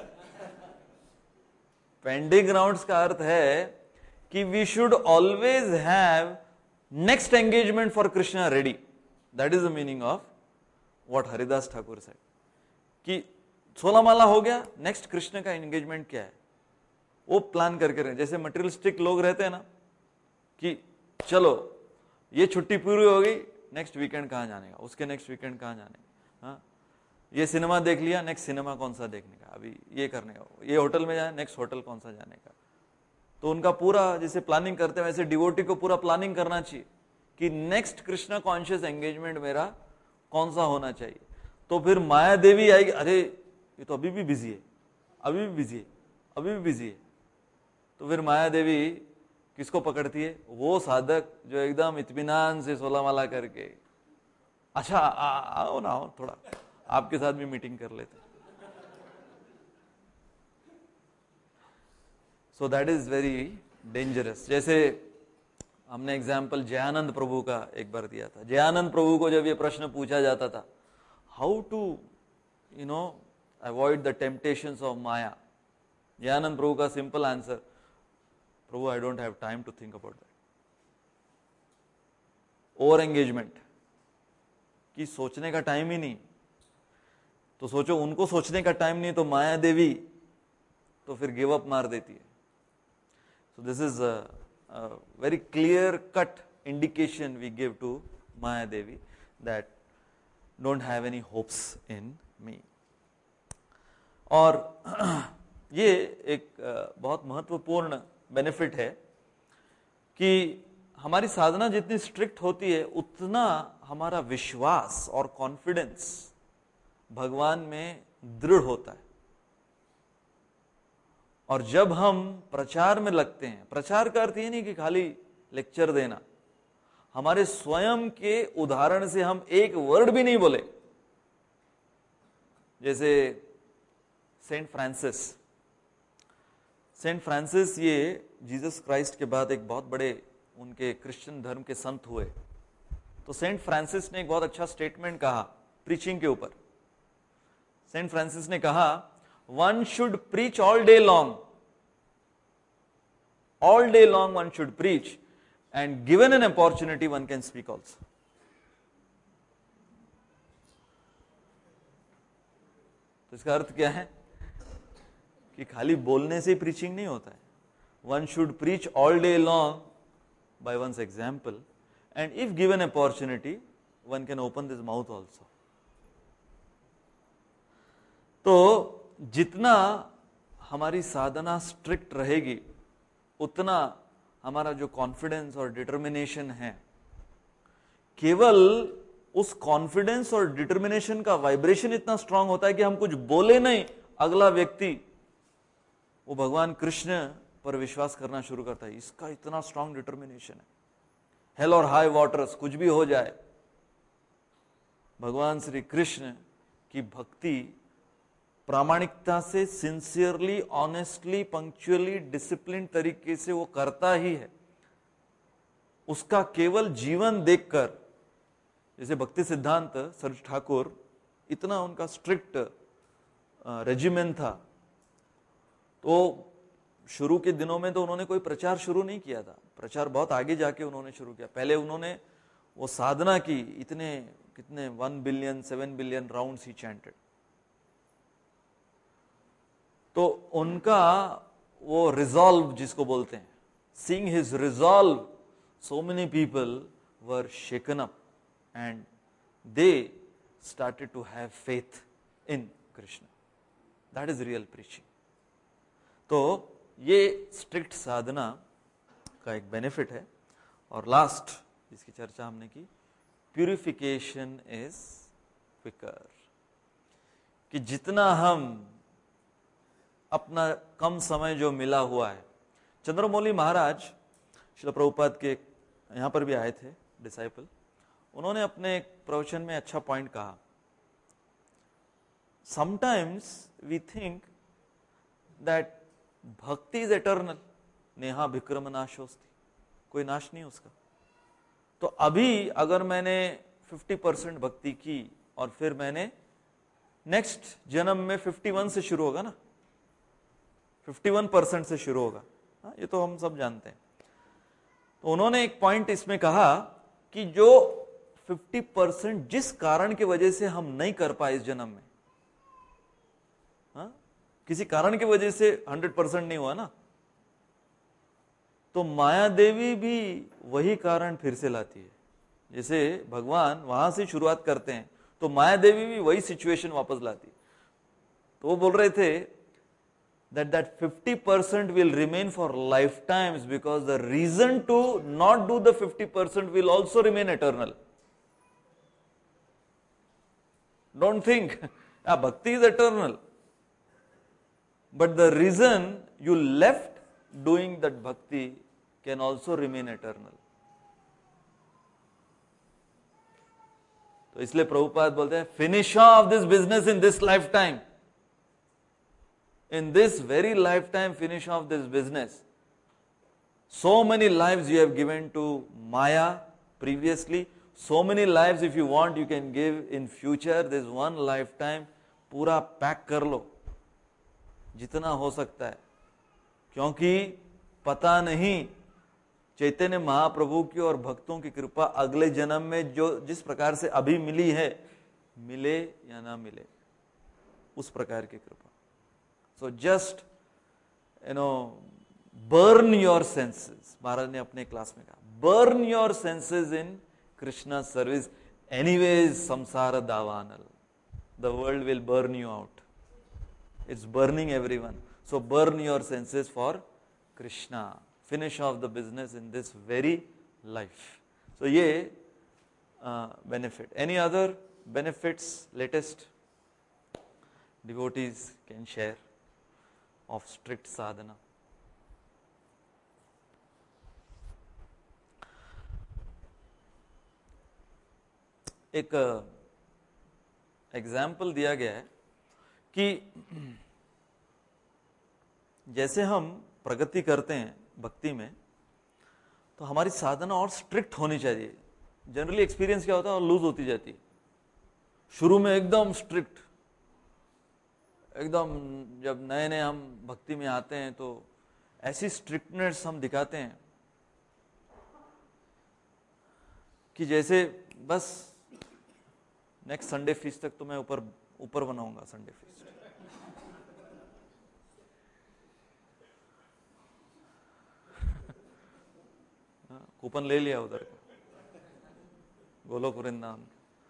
पेंडिंग राउंड्स का अर्थ है कि we should always have next engagement for Krishna ready. That is the meaning of what Haridas Thakur said कि 16 माला हो गया, नेक्स्ट कृष्ण का एंगेजमेंट क्या है वो प्लान करके रहे। जैसे मटेरियलिस्टिक लोग रहते हैं ना कि चलो ये छुट्टी पूरी हो गई, नेक्स्ट वीकेंड कहाँ जाने का, उसके नेक्स्ट वीकेंड कहाँ जाने का, हाँ ये सिनेमा देख लिया, नेक्स्ट सिनेमा कौन सा देखने का, अभी ये करने का, ये होटल में जाए, नेक्स्ट होटल कौन सा जाने का। तो उनका पूरा जैसे प्लानिंग करते हैं वैसे डिवोटी को पूरा प्लानिंग करना चाहिए कि नेक्स्ट कृष्णा कॉन्शियस एंगेजमेंट मेरा कौन सा होना चाहिए। तो फिर माया देवी आएगी, अरे ये तो अभी भी बिजी है, अभी भी बिजी है, अभी भी बिजी है। तो फिर माया देवी किसको पकड़ती है? वो साधक जो एकदम इत्मीनान से 16 माला करके, अच्छा आओ ना, आओ थोड़ा आपके साथ भी मीटिंग कर लेते। So that is very dangerous. जैसे हमने एग्जाम्पल जयानंद प्रभु का एक बार दिया था। जयानंद प्रभु को जब ये प्रश्न पूछा जाता था, how to avoid the temptations of Maya, Jayananda Prabhu का simple answer, Prabhu I don't have time to think about that. Over engagement कि सोचने का टाइम ही नहीं। तो सोचो उनको सोचने का टाइम नहीं तो माया देवी तो फिर गिव अप मार देती है। So this is a very clear cut indication we give to Maya Devi that don't have any hopes in me. और ये एक बहुत महत्वपूर्ण बेनिफिट है कि हमारी साधना जितनी स्ट्रिक्ट होती है उतना हमारा विश्वास और कॉन्फिडेंस भगवान में दृढ़ होता है। और जब हम प्रचार में लगते हैं, प्रचार का अर्थ ये नहीं कि खाली लेक्चर देना, हमारे स्वयं के उदाहरण से हम एक वर्ड भी नहीं बोले। जैसे सेंट फ्रांसिस ये जीसस क्राइस्ट के बाद एक बहुत बड़े उनके क्रिश्चियन धर्म के संत हुए। तो सेंट फ्रांसिस ने एक बहुत अच्छा स्टेटमेंट कहा प्रीचिंग के ऊपर। सेंट फ्रांसिस ने कहा, one should preach all day long. All day long one should preach, and given an opportunity one can speak also. तो इसका अर्थ क्या है कि खाली बोलने से प्रीचिंग नहीं होता है। One should preach all day long by one's example, and if given opportunity one can open this mouth also. तो जितना हमारी साधना स्ट्रिक्ट रहेगी उतना हमारा जो कॉन्फिडेंस और डिटर्मिनेशन है, केवल उस कॉन्फिडेंस और डिटर्मिनेशन का वाइब्रेशन इतना स्ट्रांग होता है कि हम कुछ बोले नहीं, अगला व्यक्ति वो भगवान कृष्ण पर विश्वास करना शुरू करता है। इसका इतना स्ट्रांग डिटर्मिनेशन है। हेल और हाई वाटर्स कुछ भी हो जाए, भगवान श्री कृष्ण की भक्ति प्रामाणिकता से, सिंसियरली, ऑनेस्टली, पंक्चुअली, डिसिप्लिन तरीके से वो करता ही है। उसका केवल जीवन देखकर, जैसे भक्ति सिद्धांत सरज ठाकुर, इतना उनका स्ट्रिक्ट रेजिमेंट था। तो शुरू के दिनों में तो उन्होंने कोई प्रचार शुरू नहीं किया था, प्रचार बहुत आगे जाके उन्होंने शुरू किया। पहले उन्होंने वो साधना की, इतने कितने 1 बिलियन 7 बिलियन राउंड्स ही चैंटेड। तो उनका वो रिजॉल्व जिसको बोलते हैं, seeing his resolve, so many people were shaken up and they started to have faith in Krishna. That is real preaching. तो ये स्ट्रिक्ट साधना का एक बेनिफिट है। और लास्ट जिसकी चर्चा हमने की, प्यूरिफिकेशन इज क्विकर, कि जितना हम अपना कम समय जो मिला हुआ है, चंद्रमौली महाराज श्रील प्रभुपाद के यहां पर भी आए थे डिसाइपल, उन्होंने अपने एक प्रवचन में अच्छा पॉइंट कहा, sometimes we think that bhakti is eternal, नेहा विक्रम नाशोस्ति, कोई नाश नहीं उसका। तो अभी अगर मैंने 50% भक्ति की और फिर मैंने नेक्स्ट जन्म में 51 से शुरू होगा ना, 51% से शुरू होगा, ये तो हम सब जानते हैं। तो उन्होंने एक पॉइंट इसमें कहा कि जो 50% जिस कारण की वजह से हम नहीं कर पाए इस जन्म में, किसी कारण की वजह से 100% नहीं हुआ ना, तो माया देवी भी वही कारण फिर से लाती है। जैसे भगवान वहां से शुरुआत करते हैं तो माया देवी भी वही सिचुएशन वापस लाती। तो वो बोल रहे थे that 50% will remain for lifetimes because the reason to not do the 50% will also remain eternal. Don't think bhakti is eternal, but the reason you left doing that bhakti can also remain eternal. तो इसलिए प्रभुपाद बोलते हैं, finish off this business in this lifetime. In this very lifetime, finish off this business. So many lives you have given to Maya previously. So many lives if you want you can give in future. This one lifetime पूरा pack कर लो जितना हो सकता है, क्योंकि पता नहीं चैतन्य महाप्रभु की और भक्तों की कृपा अगले जन्म में जो जिस प्रकार से अभी मिली है, मिले या ना मिले, उस प्रकार की कृपा। So just burn your senses. महाराज ने अपने क्लास में कहा, burn your senses in Krishna service. Anyways, samsara davanal. The world will burn you out. It's burning everyone. So burn your senses for Krishna. Finish off the business in this very life. So ये benefit. Any other benefits latest devotees can share of strict sadhana? एक example दिया गया है कि जैसे हम प्रगति करते हैं भक्ति में तो हमारी साधना और स्ट्रिक्ट होनी चाहिए। जनरली एक्सपीरियंस क्या होता है, और लूज होती जाती है। शुरू में एकदम स्ट्रिक्ट, एकदम जब नए नए हम भक्ति में आते हैं तो ऐसी स्ट्रिक्टनेस हम दिखाते हैं कि जैसे बस नेक्स्ट संडे फीस्ट तक तो मैं ऊपर बनाऊंगा संडे फीस्ट। कूपन ले लिया उधर का, गोलोक वृंदावन।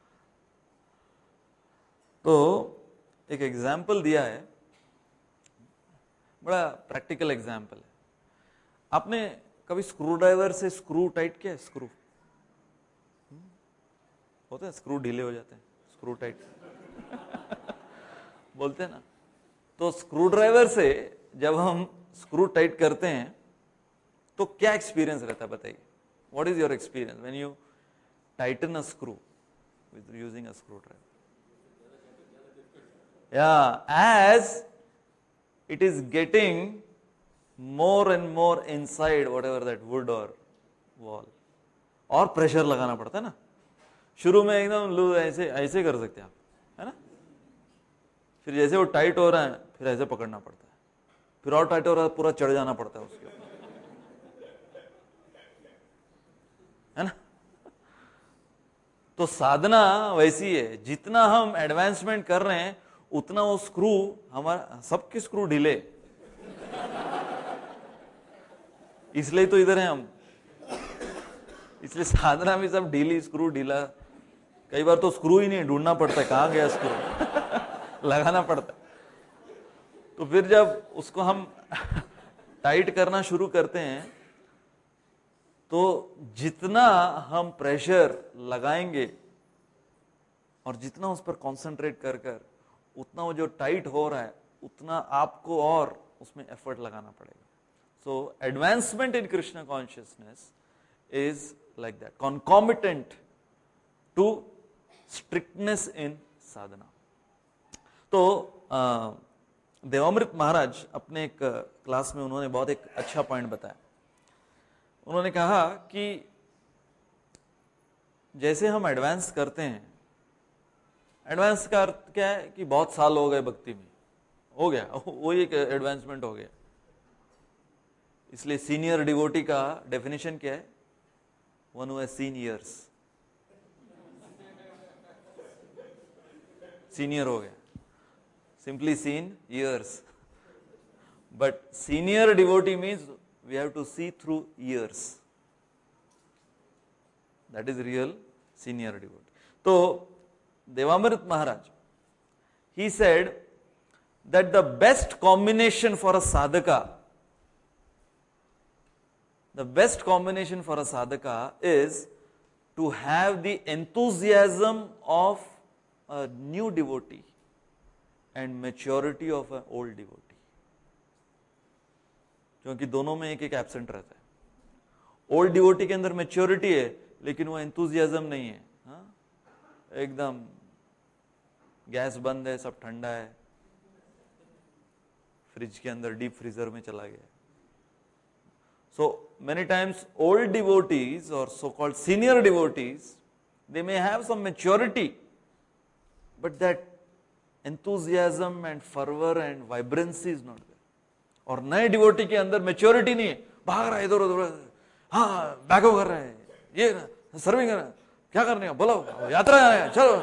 तो एक एग्जाम्पल दिया है, बड़ा प्रैक्टिकल एग्जाम्पल है। आपने कभी स्क्रू ड्राइवर से स्क्रू टाइट किया है? स्क्रू होते हैं, स्क्रू ढीले हो जाते हैं, स्क्रू टाइट बोलते हैं ना। तो स्क्रू ड्राइवर से जब हम स्क्रू टाइट करते हैं तो क्या एक्सपीरियंस रहता है, बताइए। What is your experience when you tighten a screw with using a screwdriver ड्राइवर? as it is getting more and more inside whatever that wood or wall, और प्रेशर लगाना पड़ता है ना। शुरू में एकदम लूज ऐसे ऐसे कर सकते हैं आप, है ना। फिर जैसे वो टाइट हो रहा है फिर ऐसे पकड़ना पड़ता है, फिर और टाइट हो रहा है, पूरा चढ़ जाना पड़ता है उसके ऊपर, है ना। तो साधना वैसी है, जितना हम एडवांसमेंट कर रहे हैं उतना वो स्क्रू, हमारा सबके स्क्रू ढीले, इसलिए तो इधर हैं हम। इसलिए साधना में सब ढीली, स्क्रू ढीला। कई बार तो स्क्रू ही नहीं, ढूंढना पड़ता है कहां गया स्क्रू लगाना पड़ता है। तो फिर जब उसको हम टाइट करना शुरू करते हैं तो जितना हम प्रेशर लगाएंगे और जितना उस पर कंसंट्रेट कर कर, उतना वो जो टाइट हो रहा है उतना आपको और उसमें एफर्ट लगाना पड़ेगा. So advancement in Krishna consciousness is like that, concomitant to strictness in sadhana. तो देवामृत महाराज अपने एक क्लास में उन्होंने बहुत एक अच्छा पॉइंट बताया. उन्होंने कहा कि जैसे हम एडवांस करते हैं, एडवांस का अर्थ क्या है कि बहुत साल हो गए भक्ति में, हो गया, वही एक एडवांसमेंट हो गया. इसलिए सीनियर डिवोटी का डेफिनेशन क्या है? One who has seen years. Senior हो गया, simply seen years. But senior devotee means we have to see through years. That is real senior devotee. So Devamrit Maharaj, he said that the best combination for a sadhaka, is to have the enthusiasm of a new devotee and maturity of an old devotee. क्योंकि दोनों में एक एक absent रहता है. Old devotee के अंदर maturity है लेकिन वो एंथुजियाज्म नहीं है. हाँ? एकदम गैस बंद है, सब ठंडा है, फ्रिज के अंदर डीप फ्रीजर में चला गया. So many times old devotees और so called senior devotees, they may have some maturity, but that enthusiasm and fervor and vibrancy is not there. और नए डिवोटी के अंदर मेच्योरिटी नहीं है, भाग रहा है इधर उधर, हाँ बैकअप कर रहा है, ये सर्विंग कर रहा है, क्या करने का बोलो, यात्रा जाना है, चलो,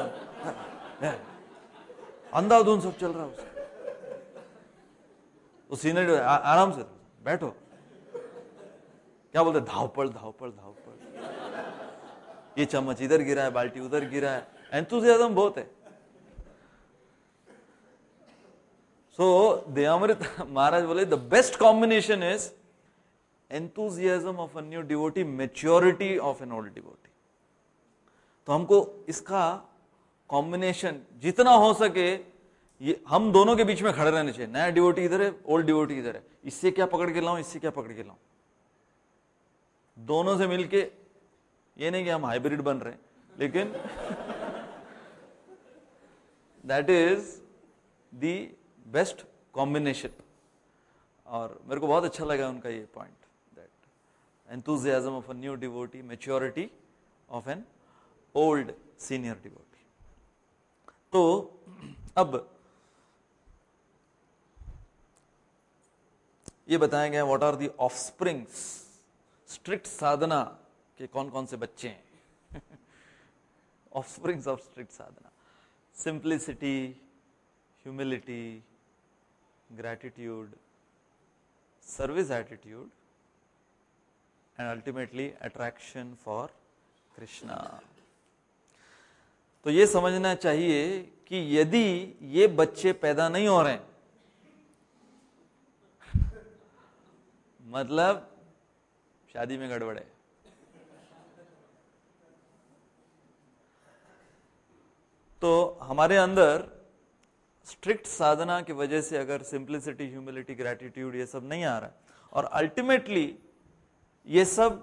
अंधाधुन सब चल रहा है उसका. तो सीनियर आराम से बैठो, क्या बोलते, धावपड़ धावपड़ धावपड़, ये चम्मच इधर गिरा है, बाल्टी उधर गिरा है, एंथुसियाज्म बहुत है. So Devamrit Maharaj बोले the best combination is enthusiasm of a new devotee, maturity of an old devotee. तो हमको इसका कॉम्बिनेशन जितना हो सके ये हम दोनों के बीच में खड़े रहने चाहिए. नया डिवोटी इधर है, ओल्ड डिवोटी इधर है, इससे क्या पकड़ के लाऊं, इससे क्या पकड़ के लाऊं, दोनों से मिलके. ये नहीं कि हम हाइब्रिड बन रहे हैं, लेकिन that is the best combination. और मेरे को बहुत अच्छा लगा उनका ये point, that enthusiasm of a new devotee, maturity of an old senior devotee. तो अब ये बताया गया what are the offsprings. Strict sadhana के कौन कौन से बच्चे हैं. Offsprings of strict sadhana: simplicity, humility, gratitude, service attitude, and ultimately attraction for Krishna. तो ये समझना चाहिए कि यदि ये बच्चे पैदा नहीं हो रहे हैं, मतलब शादी में गड़बड़ है. तो हमारे अंदर स्ट्रिक्ट साधना की वजह से अगर सिंप्लिसिटी, ह्यूमिलिटी, ग्रेटिट्यूड ये सब नहीं आ रहा है, और अल्टीमेटली ये सब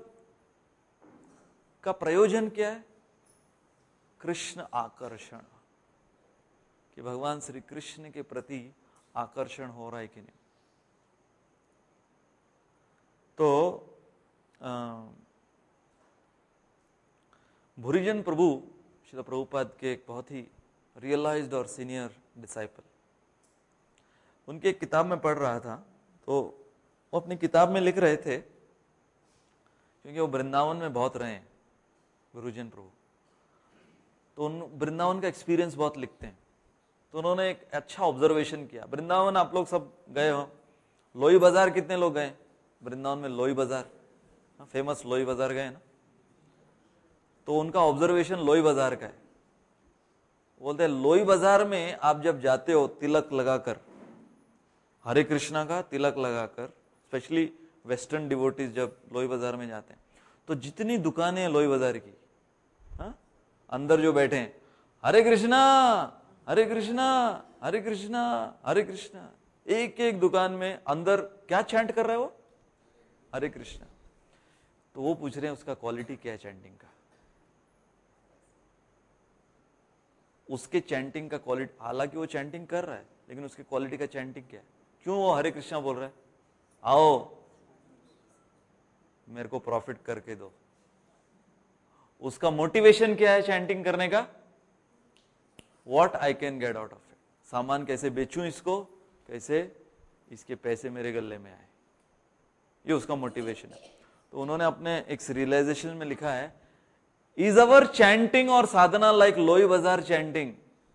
का प्रयोजन क्या है? कृष्ण आकर्षण, कि भगवान श्री कृष्ण के प्रति आकर्षण हो रहा है कि नहीं. तो भूरिजन प्रभु श्रील प्रभुपाद के एक बहुत ही रियलाइज्ड और सीनियर डिसाइपल, उनकी एक किताब में पढ़ रहा था. तो वो अपनी किताब में लिख रहे थे, क्योंकि वो वृंदावन में बहुत रहे हैं गुरुजन प्रभु, तो उन वृंदावन का एक्सपीरियंस बहुत लिखते हैं. तो उन्होंने एक अच्छा ऑब्जर्वेशन किया. वृंदावन आप लोग सब गए हो, लोई बाजार कितने लोग गए? वृंदावन में लोई बाजार, फेमस लोई बाजार गए ना. तो उनका ऑब्जर्वेशन लोई बाजार का है. बोलते हैं लोई बाजार में आप जब जाते हो तिलक लगाकर, हरे कृष्णा का तिलक लगाकर, स्पेशली वेस्टर्न डिवोटीज जब लोई बाजार में जाते हैं, तो जितनी दुकानें हैं लोई बाजार की, हाँ, अंदर जो बैठे हैं, हरे कृष्णा हरे कृष्णा हरे कृष्णा हरे कृष्णा, एक एक दुकान में अंदर क्या चैंट कर रहा है वो, हरे कृष्णा। तो वो पूछ रहे हैं उसका क्वालिटी क्या है चैंटिंग का, उसके चैंटिंग का क्वालिटी, हालांकि वो चैंटिंग कर रहा है लेकिन उसके क्वालिटी का चैंटिंग क्या है, क्यों वो हरे कृष्णा बोल रहा है, आओ मेरे को प्रॉफिट करके दो, उसका मोटिवेशन क्या है चैंटिंग करने का, what I can get out of it, सामान कैसे बेचूं इसको, कैसे इसके पैसे मेरे गले में आए, ये उसका मोटिवेशन है। तो उन्होंने अपने एक रियलाइजेशन में लिखा है, इज अवर चैंटिंग और साधना like Loi Bazaar chanting,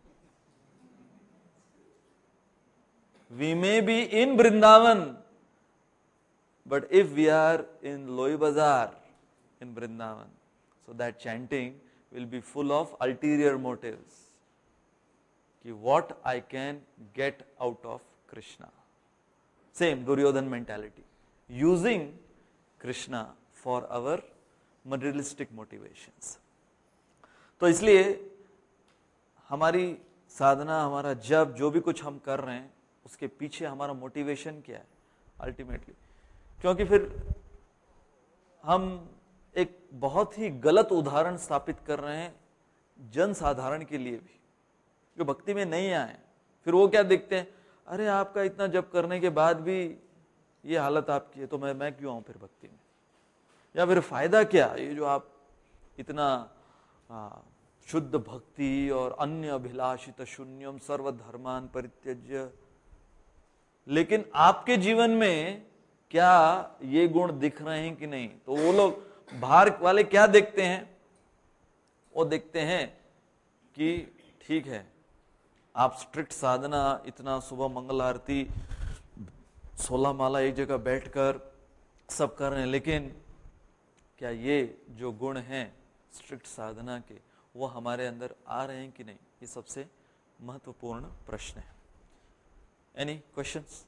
we may be in Vrindavan but if we are in Loi Bazaar in Vrindavan, so that chanting will be full of ulterior motives कि what I can get out of Krishna, same Duryodhan mentality, using Krishna for our materialistic motivations। तो इसलिए हमारी साधना, हमारा जप, जो भी कुछ हम कर रहे हैं उसके पीछे हमारा मोटिवेशन क्या है अल्टीमेटली, क्योंकि फिर हम एक बहुत ही गलत उदाहरण स्थापित कर रहे हैं जन साधारण के लिए भी, जो भक्ति में नहीं आए, फिर वो क्या देखते हैं, अरे आपका इतना जप करने के बाद भी ये हालत आपकी है, तो मैं क्यों आऊं फिर भक्ति में, या फिर फायदा क्या, ये जो आप इतना शुद्ध भक्ति और अन्य अभिलाषित शून्यम सर्वधर्मान परित्यज्य, लेकिन आपके जीवन में क्या ये गुण दिख रहे हैं कि नहीं। तो वो लोग बाहर वाले क्या देखते हैं, वो देखते हैं कि ठीक है आप स्ट्रिक्ट साधना, इतना सुबह मंगल आरती 16 माला एक जगह बैठकर सब कर रहे हैं, लेकिन क्या ये जो गुण हैं स्ट्रिक्ट साधना के वो हमारे अंदर आ रहे हैं कि नहीं, ये सबसे महत्वपूर्ण प्रश्न है। Any questions?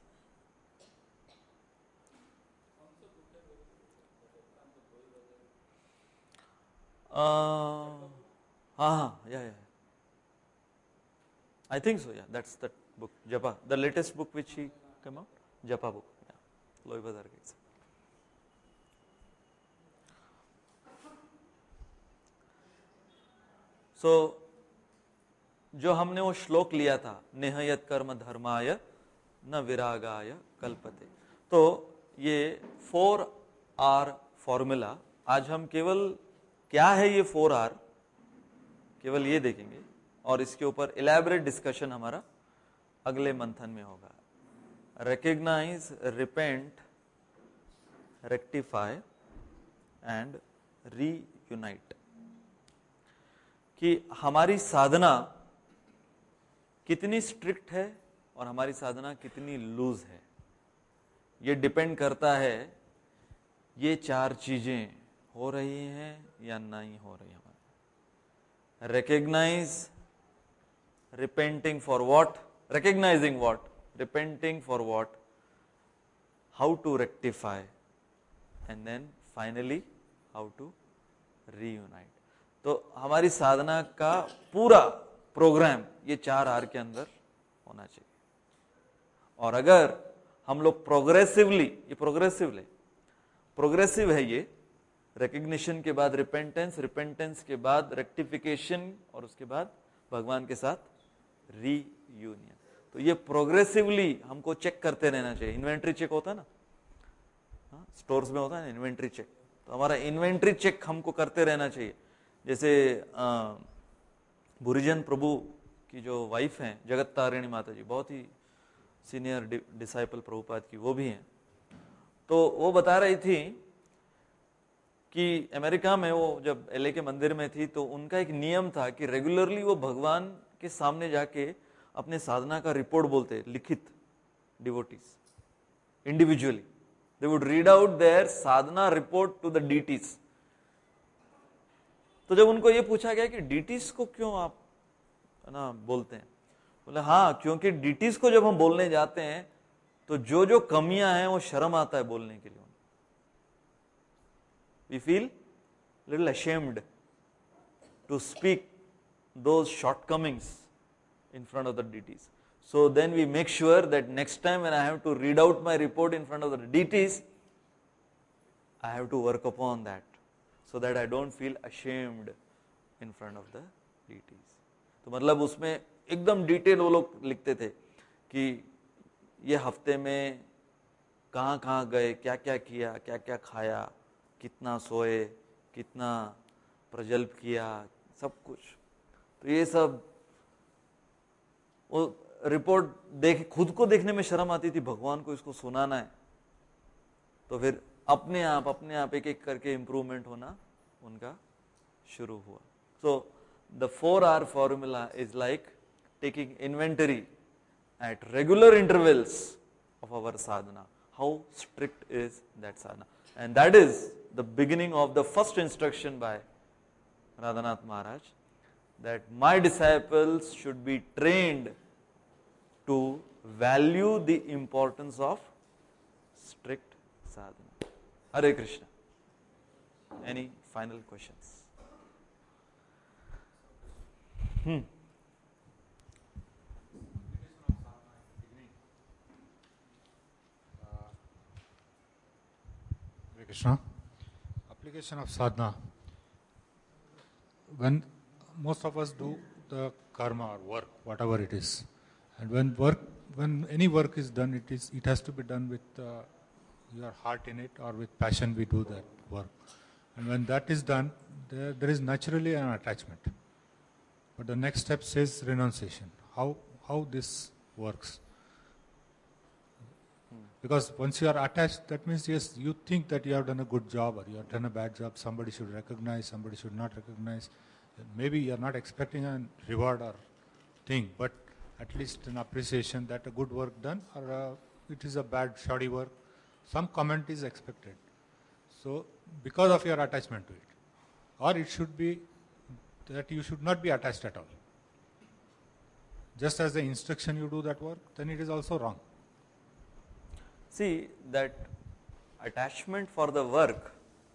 हाँ, yeah. I think so, yeah. That's that book, Japa, the latest book which he came out, Japa book, yeah. लोई बाजार के। So, जो हमने वो श्लोक लिया था, नेहयत कर्म धर्माय न विरागाय कल्पते, तो ये 4R फॉर्मूला, आज हम केवल क्या है ये 4R केवल ये देखेंगे, और इसके ऊपर इलैबोरेट डिस्कशन हमारा अगले मंथन में होगा। Recognize, repent, rectify and reunite, कि हमारी साधना कितनी स्ट्रिक्ट है और हमारी साधना कितनी लूज है, ये डिपेंड करता है ये 4 चीजें हो रही हैं या नहीं हो रही हमारे। Recognize, repenting for what, recognizing what, repenting for what, how to rectify, and then finally how to reunite. तो हमारी साधना का पूरा प्रोग्राम ये 4R के अंदर होना चाहिए। और अगर हम लोग प्रोग्रेसिवली, ये प्रोग्रेसिव है, ये रिकग्निशन के बाद रिपेंटेंस, रिपेंटेंस के बाद रेक्टिफिकेशन, और उसके बाद भगवान के साथ रीयूनियन। तो ये प्रोग्रेसिवली हमको चेक करते रहना चाहिए। इन्वेंट्री चेक होता है ना, स्टोर्स में होता है ना इन्वेंट्री चेक, तो हमारा इन्वेंट्री चेक हमको करते रहना चाहिए। जैसे भूरिजन प्रभु की जो वाइफ हैं जगत तारिणी माता जी, बहुत ही सीनियर डिसाइपल प्रभुपाद की वो भी हैं, तो वो बता रही थी कि अमेरिका में वो जब एलए के मंदिर में थी तो उनका एक नियम था कि रेगुलरली वो भगवान के सामने जाके अपने साधना का रिपोर्ट बोलते, लिखित, devotees individually they would read out their sadhana report to the deities. तो जब उनको ये पूछा गया कि डीटीज को क्यों आप ना बोलते हैं, बोले हाँ क्योंकि डीटीज को जब हम बोलने जाते हैं तो जो जो कमियां हैं वो शर्म आता है बोलने के लिए। We feel little ashamed to speak those shortcomings in front of the deities. So then we make sure that next time when I have to read out my report in front of the deities, I have to work upon that so that I don't feel ashamed in front of the deities. तो मतलब उसमें एकदम detail वो लोग लिखते थे कि ये हफ्ते में कहाँ गए, क्या क्या किया, क्या क्या खाया, कितना सोए, कितना प्रजल्प किया, सब कुछ. तो ये सब वो रिपोर्ट देख खुद को देखने में शर्म आती थी, भगवान को इसको सुनाना है. तो फिर अपने आप एक एक करके इम्प्रूवमेंट होना उनका शुरू हुआ. So the 4R formula is like taking inventory at regular intervals of our sadhana. How strict is that sadhana? And that is the beginning of the first instruction by Radhanath Maharaj, that my disciples should be trained to value the importance of strict sadhana. Hare Krishna. Any final questions? Hare Krishna. Application of sadhana. When most of us do the karma or work, whatever it is, and when any work is done, it has to be done with your heart in it, or with passion we do that work. And when that is done, there is naturally an attachment. But the next step says renunciation. How this works? Because once you are attached, that means yes, you think that you have done a good job or you have done a bad job. Somebody should recognize, somebody should not recognize. Maybe you are not expecting a reward or thing, but at least an appreciation that a good work done, or it is a bad, shoddy work. Some comment is expected. So, because of your attachment to it, or it should be that you should not be attached at all. Just as the instruction you do that work, then it is also wrong. See, that attachment for the work,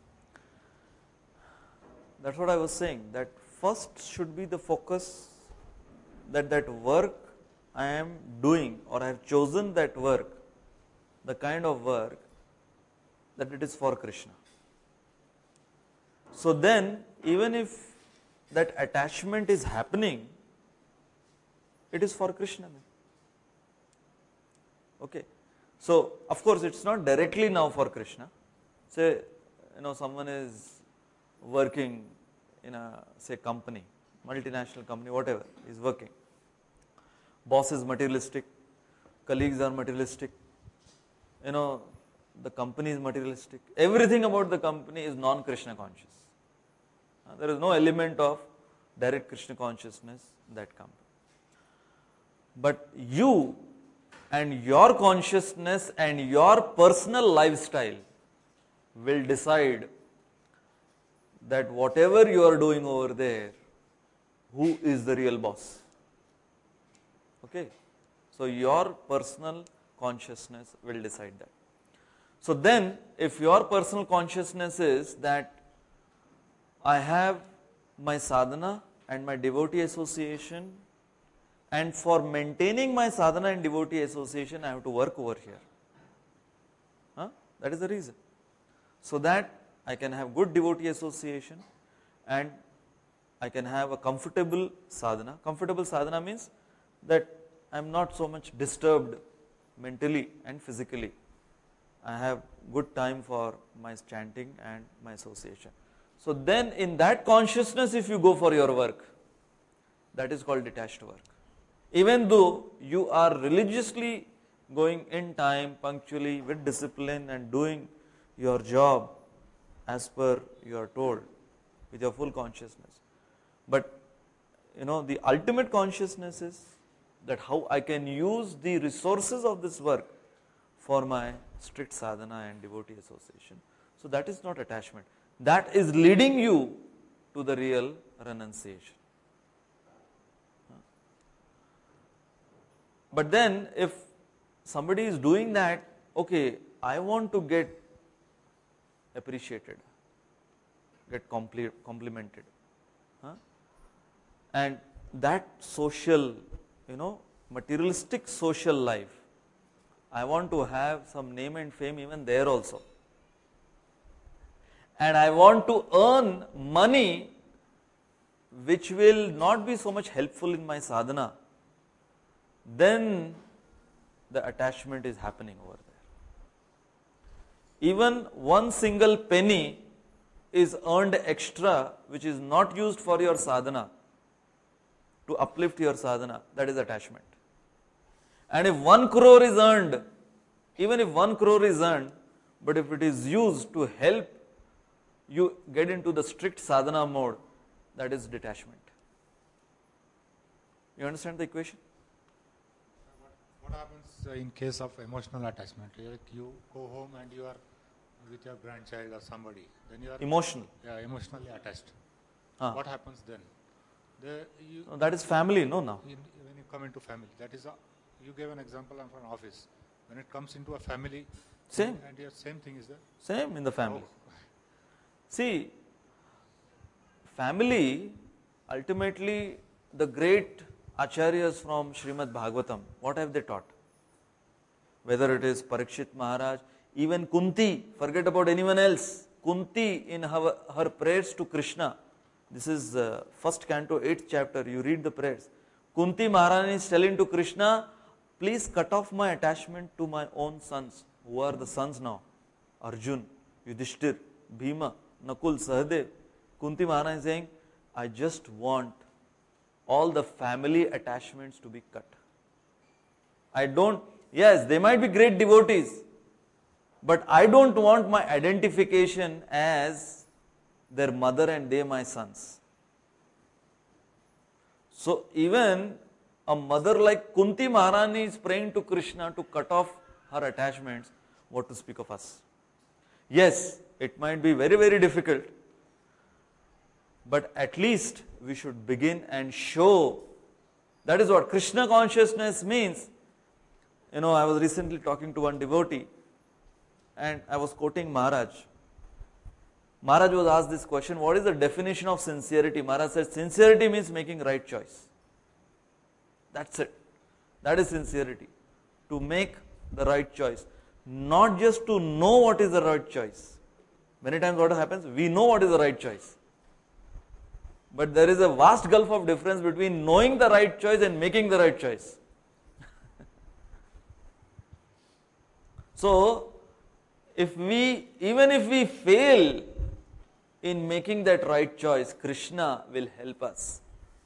that's what I was saying, that first should be the focus that work I am doing, or I have chosen that work, the kind of work that it is for Krishna. So then, even if that attachment is happening, it is for Krishna. Okay. So, of course, it's not directly now for Krishna. Say, someone is working in a, say, company, multinational company, whatever, is working. Boss is materialistic, colleagues are materialistic, the company is materialistic. Everything about the company is non-Krishna conscious. There is no element of direct Krishna consciousness in that company. But you and your consciousness and your personal lifestyle will decide that whatever you are doing over there, who is the real boss. Okay. So your personal consciousness will decide that. So then, if your personal consciousness is that I have my sadhana and my devotee association, and for maintaining my sadhana and devotee association, I have to work over here. That is the reason. So that I can have good devotee association and I can have a comfortable sadhana. Comfortable sadhana means that I am not so much disturbed mentally and physically. I have good time for my chanting and my association. So then in that consciousness, if you go for your work, that is called detached work. Even though you are religiously going in time, punctually, with discipline and doing your job as per you are told, with your full consciousness. But the ultimate consciousness is that how I can use the resources of this work for my strict sadhana and devotee association. So that is not attachment. That is leading you to the real renunciation. But then if somebody is doing that, okay, I want to get appreciated. get complimented. Huh? And that social, materialistic social life, I want to have some name and fame even there also. And I want to earn money which will not be so much helpful in my sadhana, then the attachment is happening over there. Even one single penny is earned extra which is not used for your sadhana, to uplift your sadhana, that is attachment. And if 1 crore is earned, even if 1 crore is earned, but if it is used to help you get into the strict sadhana mode, that is detachment. You understand the equation? What happens in case of emotional attachment? Like you go home and you are with your grandchild or somebody, then you are emotionally attached. What happens then? No, that is family, no, now. When you come into family, that is you gave an example of an office. When it comes into a family, same. And your same thing is there? Same in the family. See, family, ultimately, the great acharyas from Srimad Bhagavatam, what have they taught? Whether it is Parikshit Maharaj, even Kunti, forget about anyone else. Kunti in her prayers to Krishna, this is first canto, 8th chapter, you read the prayers. Kunti Maharani is telling to Krishna, please cut off my attachment to my own sons. Who are the sons now? Arjun, Yudhishthir, Bhima, Nakul, Sahadev. Kunti Maharani is saying, I just want all the family attachments to be cut. Yes, they might be great devotees, but I don't want my identification as their mother and they my sons. So even a mother like Kunti Maharani is praying to Krishna to cut off her attachments, what to speak of us? Yes, it might be very, very difficult, but at least we should begin and show. That is what Krishna consciousness means. I was recently talking to one devotee and I was quoting Maharaj. Maharaj was asked this question, what is the definition of sincerity? Maharaj said, sincerity means making right choice. That's it. That is sincerity. To make the right choice. Not just to know what is the right choice. Many times what happens? We know what is the right choice. But there is a vast gulf of difference between knowing the right choice and making the right choice. So, even if we fail in making that right choice, Krishna will help us.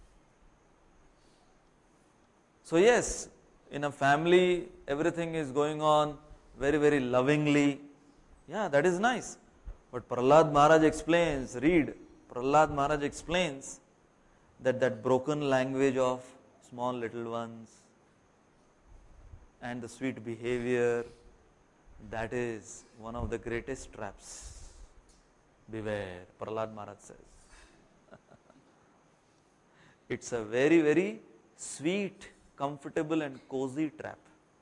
So yes, in a family, everything is going on very, very lovingly. Yeah, that is nice. But Prahlad Maharaj explains, Prahlad Maharaj explains that broken language of small little ones and the sweet behavior, that is one of the greatest traps. Beware, Prahlad Maharaj says. It's a very, very sweet, comfortable and cozy trap.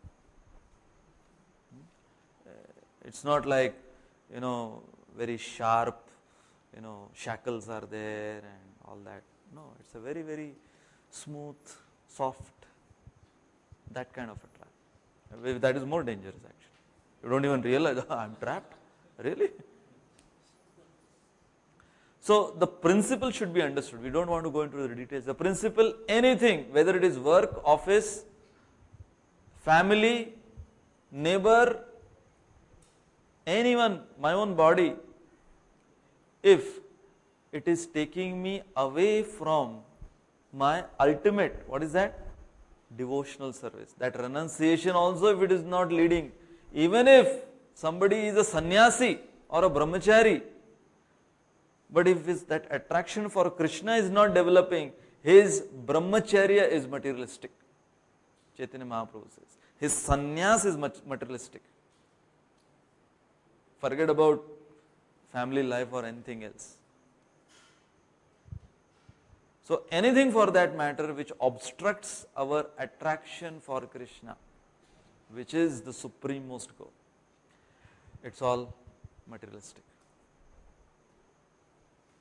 It's not like, very sharp, shackles are there and all that. No, it's a very, very smooth, soft, that kind of a trap. That is more dangerous actually. You don't even realize, I'm trapped. Really? So the principle should be understood. We don't want to go into the details. The principle, anything, whether it is work, office, family, neighbor, anyone, my own body, if it is taking me away from my ultimate, what is that? Devotional service. That renunciation also, if it is not leading, even if somebody is a sannyasi or a brahmachari, but if that attraction for Krishna is not developing, his brahmacharya is materialistic. Chaitanya Mahaprabhu says. His sannyas is materialistic. Forget about family life or anything else. So anything for that matter which obstructs our attraction for Krishna, which is the supremost goal, it's all materialistic.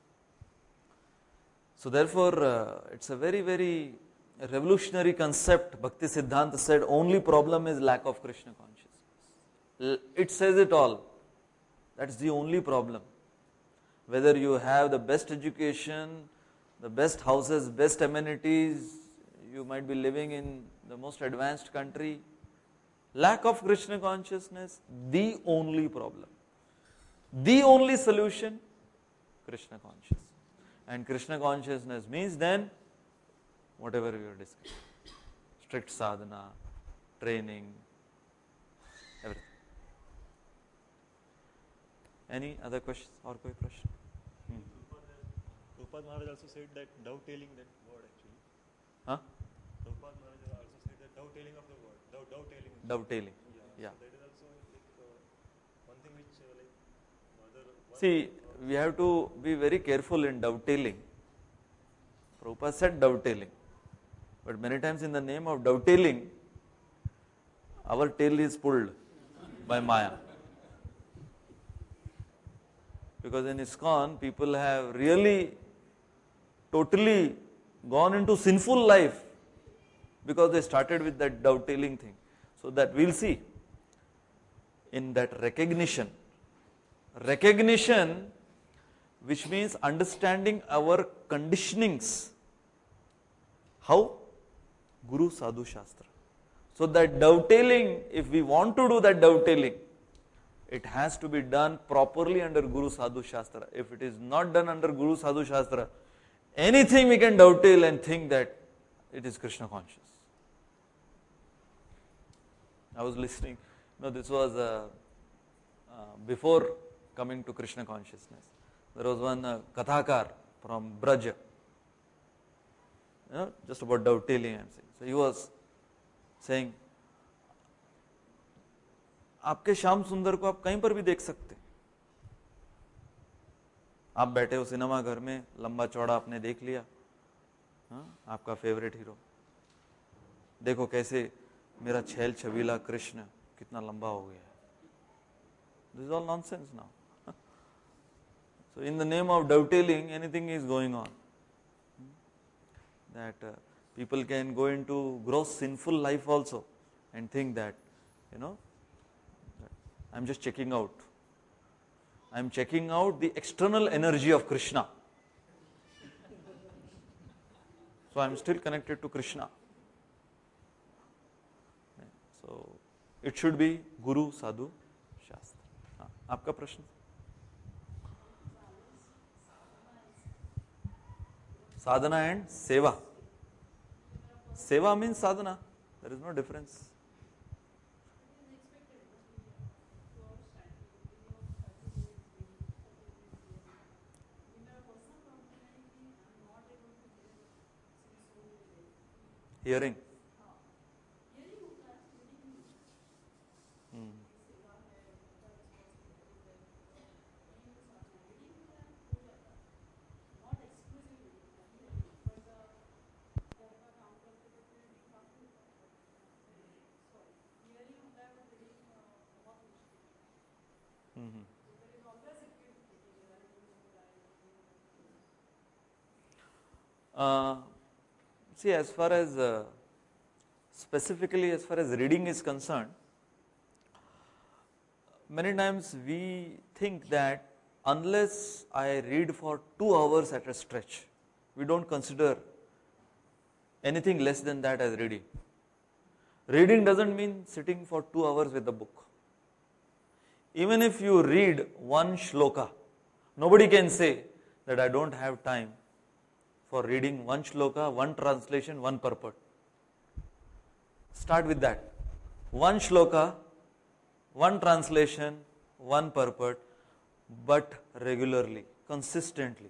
So therefore, it's a very, very revolutionary concept. Bhakti Siddhanta said only problem is lack of Krishna consciousness. It says it all. That's the only problem. Whether you have the best education, the best houses, best amenities, you might be living in the most advanced country, lack of Krishna consciousness, the only problem. The only solution, Krishna consciousness. And Krishna consciousness means then, whatever we are discussing, strict sadhana, training, everything. Any other questions or koi prashn? Prabhupada Maharaj also said that dovetailing that word actually. Huh? Prabhupada Maharaj also said that dovetailing of the word. Dovetailing. Dovetailing. Yeah. So that is also like one thing which other. See, we have to be very careful in dovetailing. Prabhupada said dovetailing. But many times in the name of dovetailing, our tail is pulled by Maya. Because in ISKCON, people have really totally gone into sinful life because they started with that dovetailing thing. So that we'll see in that recognition, which means understanding our conditionings. How? Guru Sadhu Shastra. So that dovetailing, if we want to do that dovetailing, it has to be done properly under Guru Sadhu Shastra. If it is not done under Guru Sadhu Shastra, anything we can dovetail and think that it is Krishna conscious. I was listening, this was before coming to Krishna consciousness. There was one Kathakar from Braj, just about dovetailing I'm saying. So he was saying, आपके श्याम सुंदर को आप कहीं पर भी देख सकते, आप बैठे हो सिनेमा घर में, लंबा चौड़ा आपने देख लिया, आपका फेवरेट हीरो, देखो कैसे मेरा छैल छबीला कृष्ण कितना लंबा हो गया है. This is all nonsense now. So in the name of dovetailing, anything is going on. That people can go into gross sinful life also and think that, I'm just checking out. I'm checking out the external energy of Krishna. So I'm still connected to Krishna. So it should be Guru Sadhu Shastra. आपका प्रश्न? Sadhana and seva. Seva means sadhana. There is no difference. Hearing. See, as far as specifically as far as reading is concerned, many times we think that unless I read for 2 hours at a stretch, we don't consider anything less than that as reading. Reading doesn't mean sitting for 2 hours with the book. Even if you read one shloka, nobody can say that I don't have time for reading one shloka, one translation, one purport. Start with that. One shloka, one translation, one purport, but regularly, consistently.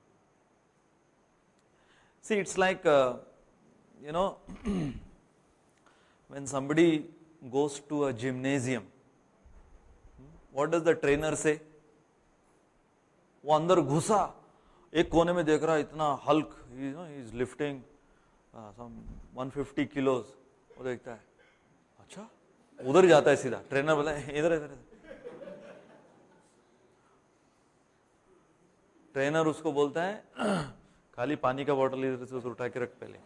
See, it's like, when somebody goes to a gymnasium, what does the trainer say? वो अंदर घुसा, एक कोने में देख रहा है इतना Hulk, he is lifting some 150 kilos. वो देखता है, अच्छा, उधर ही जाता है सीधा. ट्रेनर बोला इधर इधर. ट्रेनर उसको बोलता है, खाली पानी का बॉटल इधर से उठा के रख पहले,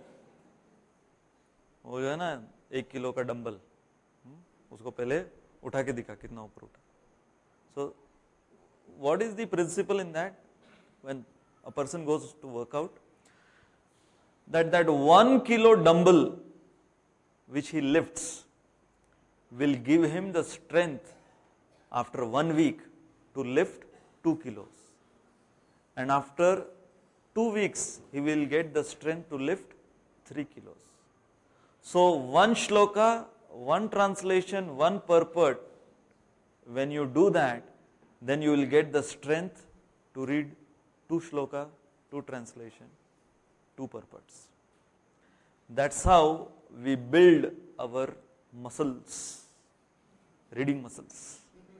वो जो है ना 1 किलो का डंबल, उसको पहले उठा के दिखा कितना ऊपर उठा. So what is the principle in that? When a person goes to work out, that 1 kilo dumbbell which he lifts will give him the strength after 1 week to lift 2 kilos, and after 2 weeks he will get the strength to lift 3 kilos. So one shloka, one translation, one purport, when you do that, then you will get the strength to read 2 shloka, 2 translation, 2 purports. That's how we build our muscles, reading muscles.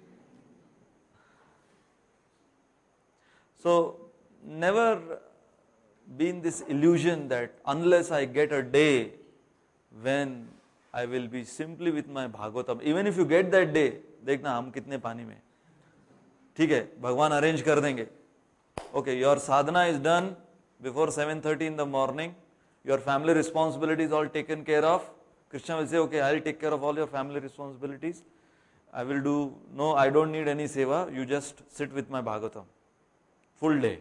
So never be in this illusion that unless I get a day when I will be simply with my Bhagavatam, even if you get that day, देखना हम कितने पानी में, ठीक है, भगवान arrange कर देंगे. Okay, your sadhana is done before 7:30 in the morning, your family responsibilities all taken care of. Krishna will say, okay, I'll take care of all your family responsibilities. I will do, no, I don't need any seva, you just sit with my Bhagavatam. Full day.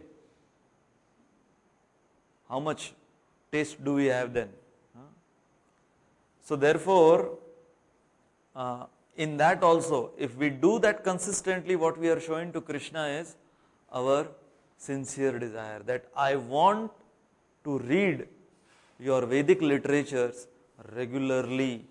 How much taste do we have then? So therefore, in that also, if we do that consistently, what we are showing to Krishna is our sincere desire, that I want to read your Vedic literatures regularly.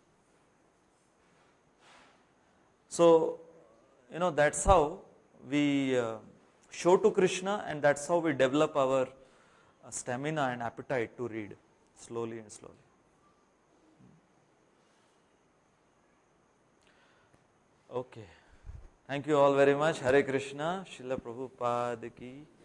So, that's how we show to Krishna, and that's how we develop our stamina and appetite to read slowly and slowly. Okay. Thank you all very much. Hare Krishna. Srila Prabhupada ki